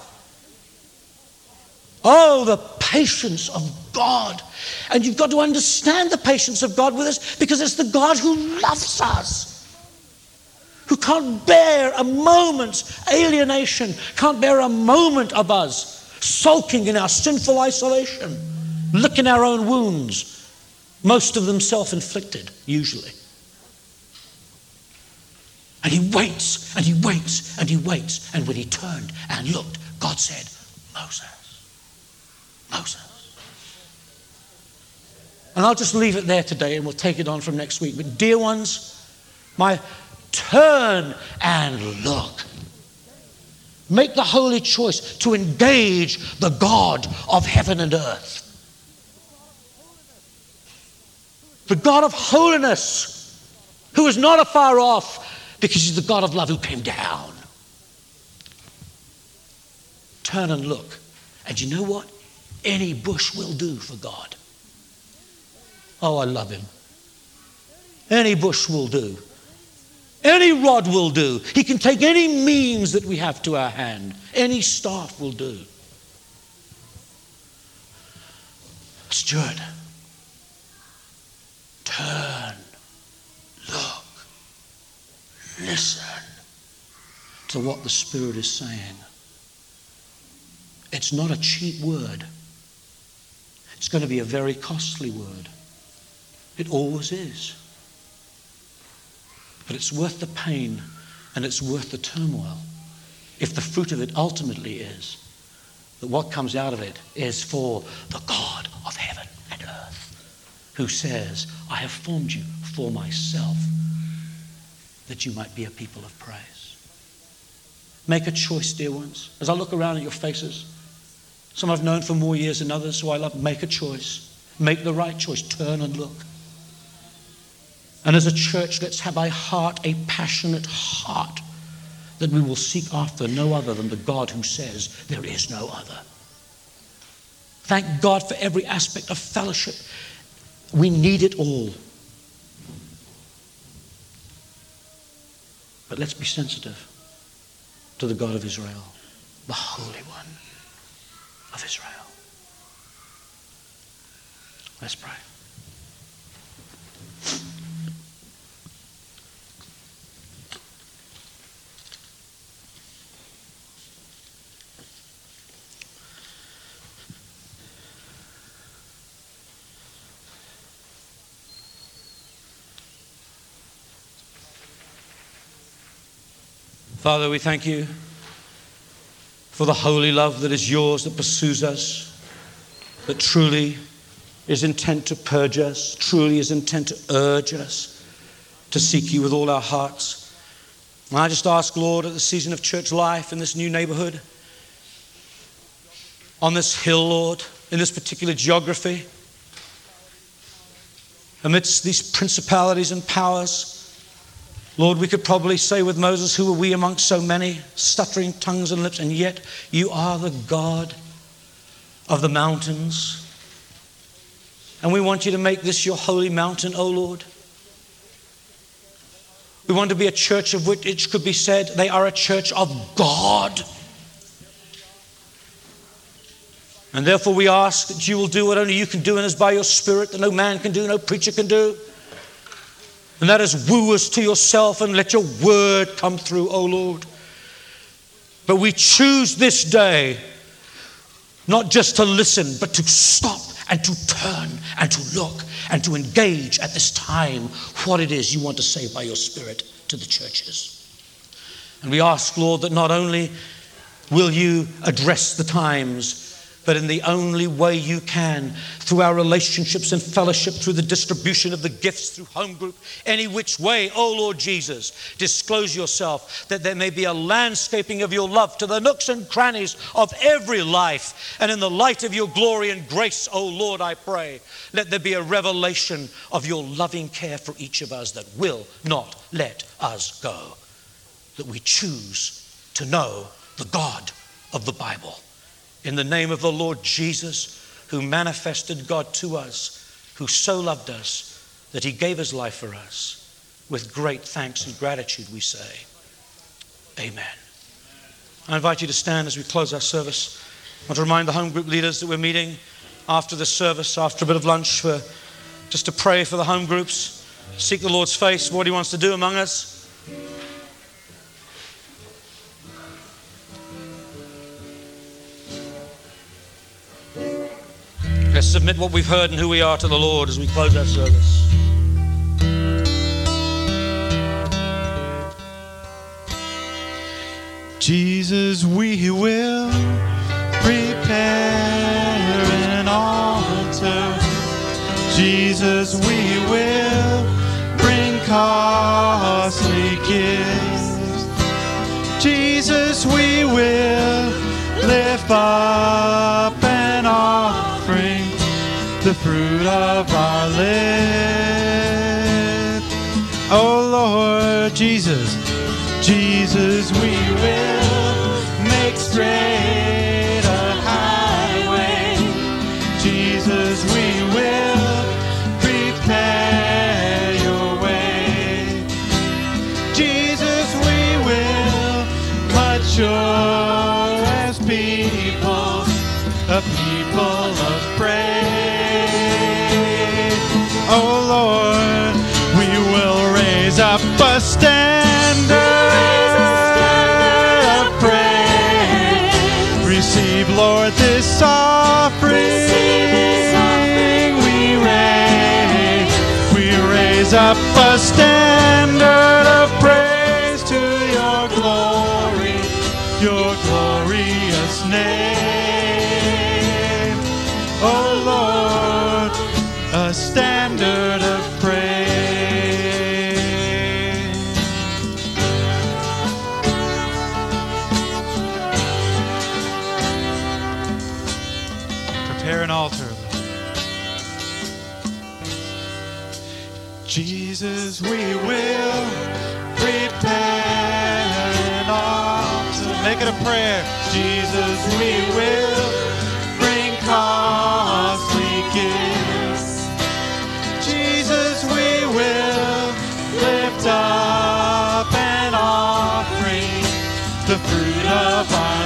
Oh, the patience of God. And you've got to understand the patience of God with us, because it's the God who loves us, who can't bear a moment's alienation, can't bear a moment of us sulking in our sinful isolation, licking our own wounds, most of them self-inflicted, usually. And he waits, and he waits, and he waits. And when he turned and looked, God said, Moses. Moses. And I'll just leave it there today, and we'll take it on from next week. But dear ones, my turn and look. Make the holy choice to engage the God of heaven and earth. The God of holiness, who is not afar off, because he's the God of love who came down. Turn and look. And you know what? Any bush will do for God. Oh, I love him. Any bush will do. Any rod will do. He can take any means that we have to our hand. Any staff will do. Stuart, turn, look, listen to what the Spirit is saying. It's not a cheap word. It's going to be a very costly word. It always is. But it's worth the pain and it's worth the turmoil if the fruit of it ultimately is that what comes out of it is for the God of heaven and earth, who says, I have formed you for myself, that you might be a people of praise. Make a choice, dear ones. As I look around at your faces, some I've known for more years than others who I love, make a choice. Make the right choice. Turn and look. And as a church, let's have a heart, a passionate heart, that we will seek after no other than the God who says there is no other. Thank God for every aspect of fellowship. We need it all. But let's be sensitive to the God of Israel, the Holy One of Israel. Let's pray. Father, we thank you for the holy love that is yours, that pursues us, that truly is intent to purge us, truly is intent to urge us to seek you with all our hearts. And I just ask, Lord, at the season of church life in this new neighborhood, on this hill, Lord, in this particular geography, amidst these principalities and powers, Lord, we could probably say with Moses, who are we amongst so many, stuttering tongues and lips, and yet you are the God of the mountains. And we want you to make this your holy mountain, O Lord. We want to be a church of which it could be said they are a church of God. And therefore we ask that you will do what only you can do in us by your Spirit, that no man can do, no preacher can do. And that is woo us to yourself and let your word come through, O Lord. But we choose this day not just to listen, but to stop and to turn and to look and to engage at this time what it is you want to say by your Spirit to the churches. And we ask, Lord, that not only will you address the times, but in the only way you can, through our relationships and fellowship, through the distribution of the gifts, through home group, any which way, oh Lord Jesus, disclose yourself, that there may be a landscaping of your love to the nooks and crannies of every life. And in the light of your glory and grace, oh Lord, I pray, let there be a revelation of your loving care for each of us that will not let us go. That we choose to know the God of the Bible. In the name of the Lord Jesus, who manifested God to us, who so loved us that he gave his life for us. With great thanks and gratitude we say, amen. I invite you to stand as we close our service. I want to remind the home group leaders that we're meeting after the service, after a bit of lunch, for, just to pray for the home groups, seek the Lord's face, what he wants to do among us. Let's submit what we've heard and who we are to the Lord as we close our service. Jesus, we will prepare an altar. Jesus, we will bring costly gifts. Jesus, we will lift up an offering, the fruit of our lips. Oh Lord Jesus, Jesus, we will make straight a highway. Jesus, we will prepare your way. Jesus, we will mature as people, a people of praise. Oh Lord, we will raise up a standard of praise. Receive, Lord, this offering. oh Lord, a standard of praise. Prepare an altar. Jesus, we will prepare an altar. Make it a prayer. Jesus, we will bring costly gifts. Jesus, we will lift up an offering, the fruit of our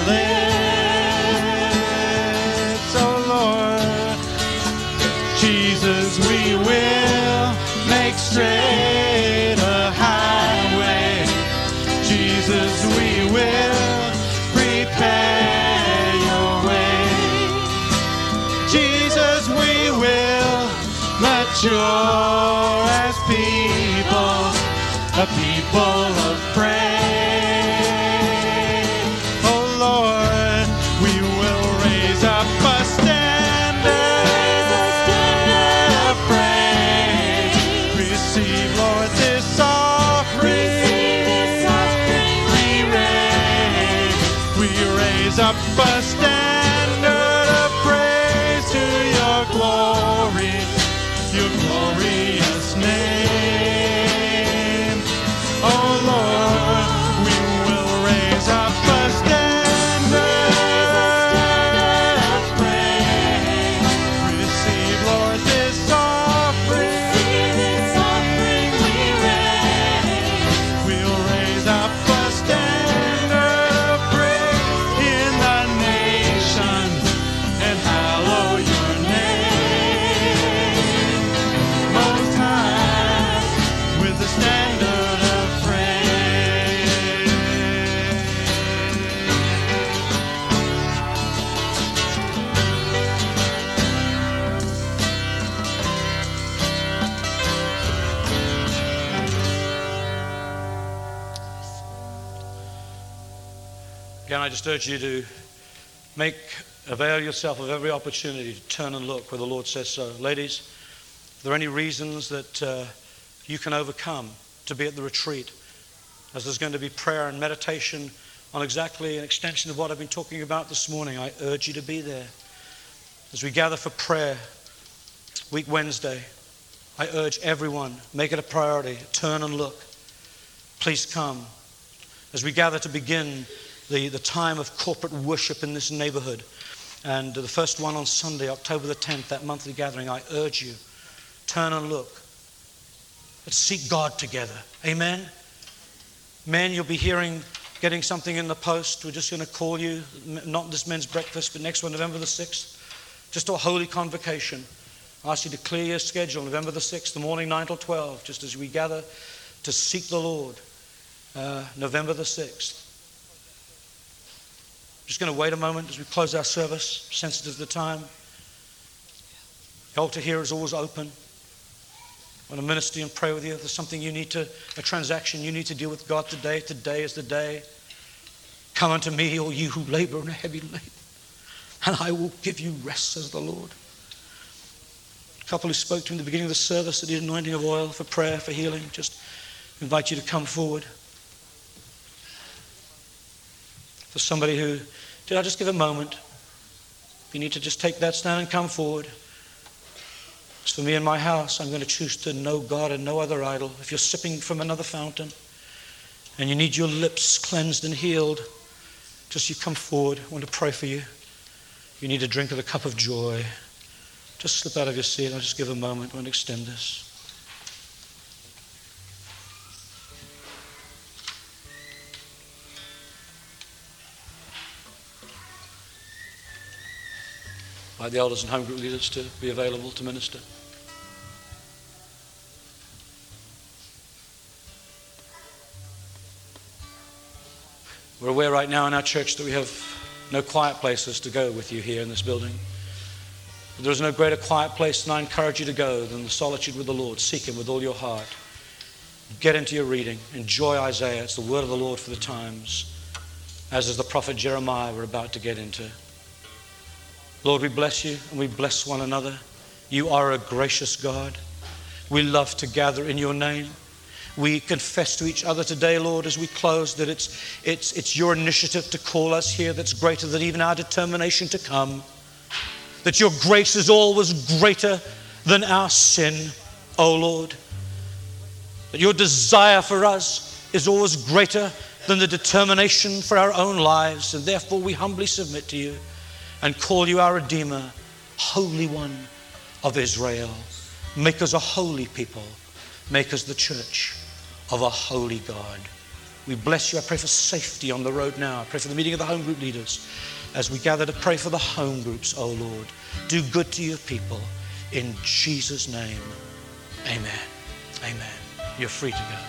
lips. Oh Lord, Jesus, we will make straight a highway. Jesus, we will prepare your way. Jesus, we will mature as people, a people of praise. Oh Lord, we will raise up a standard of praise. Receive, Lord, this offering. We raise, we raise up a standard of praise to your glory, your glorious name. Oh Lord, we will raise up a standard of praise. Receive, Lord, this offering. We'll raise up a standard of praise in the nation and hallow your name. Most High, with the standard of praise. Again, I just urge you to make, avail yourself of every opportunity to turn and look where the Lord says so. Ladies, are there any reasons that uh, you can overcome to be at the retreat? As there's going to be prayer and meditation on exactly an extension of what I've been talking about this morning, I urge you to be there. As we gather for prayer, week Wednesday, I urge everyone, make it a priority, turn and look. Please come. As we gather to begin the, the time of corporate worship in this neighborhood, and the first one on Sunday, October the tenth, that monthly gathering, I urge you, turn and look. Let's seek God together. Amen? Men, you'll be hearing, getting something in the post. We're just going to call you, not this men's breakfast, but next one, November the sixth, just a holy convocation. I ask you to clear your schedule, November the sixth, the morning, nine till twelve, just as we gather to seek the Lord, uh, November the sixth. Just going to wait a moment as we close our service, sensitive to the time. The altar here is always open. I want to minister and pray with you. If there's something you need to, a transaction you need to deal with God today, today is the day. Come unto me, all you who labor and are heavy laden, and I will give you rest, says the Lord. A couple who spoke to me in the beginning of the service that needed anointing of oil for prayer, for healing, just invite you to come forward. For somebody who, did I just give a moment? If you need to just take that stand and come forward. As for me and my house, I'm going to choose to know God and no other idol. If you're sipping from another fountain and you need your lips cleansed and healed, just you come forward. I want to pray for you. You need a drink of the cup of joy. Just slip out of your seat. I'll just give a moment. I want to extend this. By the elders and home group leaders to be available to minister. We're aware right now in our church that we have no quiet places to go with you here in this building. But there is no greater quiet place, and I encourage you to go, than the solitude with the Lord. Seek Him with all your heart. Get into your reading. Enjoy Isaiah. It's the word of the Lord for the times, as is the prophet Jeremiah we're about to get into. Lord, we bless you and we bless one another. You are a gracious God. We love to gather in your name. We confess to each other today, Lord, as we close, that it's, it's, it's your initiative to call us here that's greater than even our determination to come. That your grace is always greater than our sin, O Lord. That your desire for us is always greater than the determination for our own lives. And therefore we humbly submit to you and call you our Redeemer, Holy One of Israel. Make us a holy people. Make us the church of a holy God. We bless you. I pray for safety on the road now. I pray for the meeting of the home group leaders as we gather to pray for the home groups, oh Lord. Do good to your people. In Jesus' name, amen. Amen. You're free to go.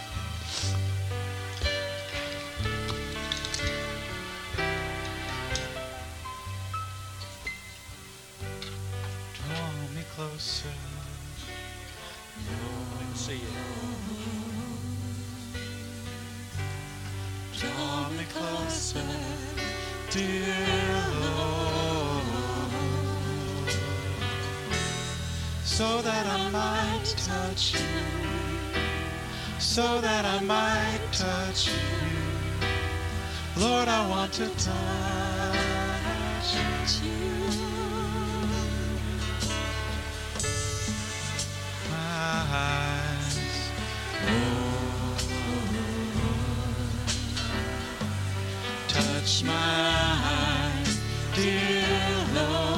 Draw me closer. I can see you. Draw me closer, dear Lord, so that I might touch you, so that I might touch you. Lord, I want to touch you. My eyes, touch my eyes, dear Lord.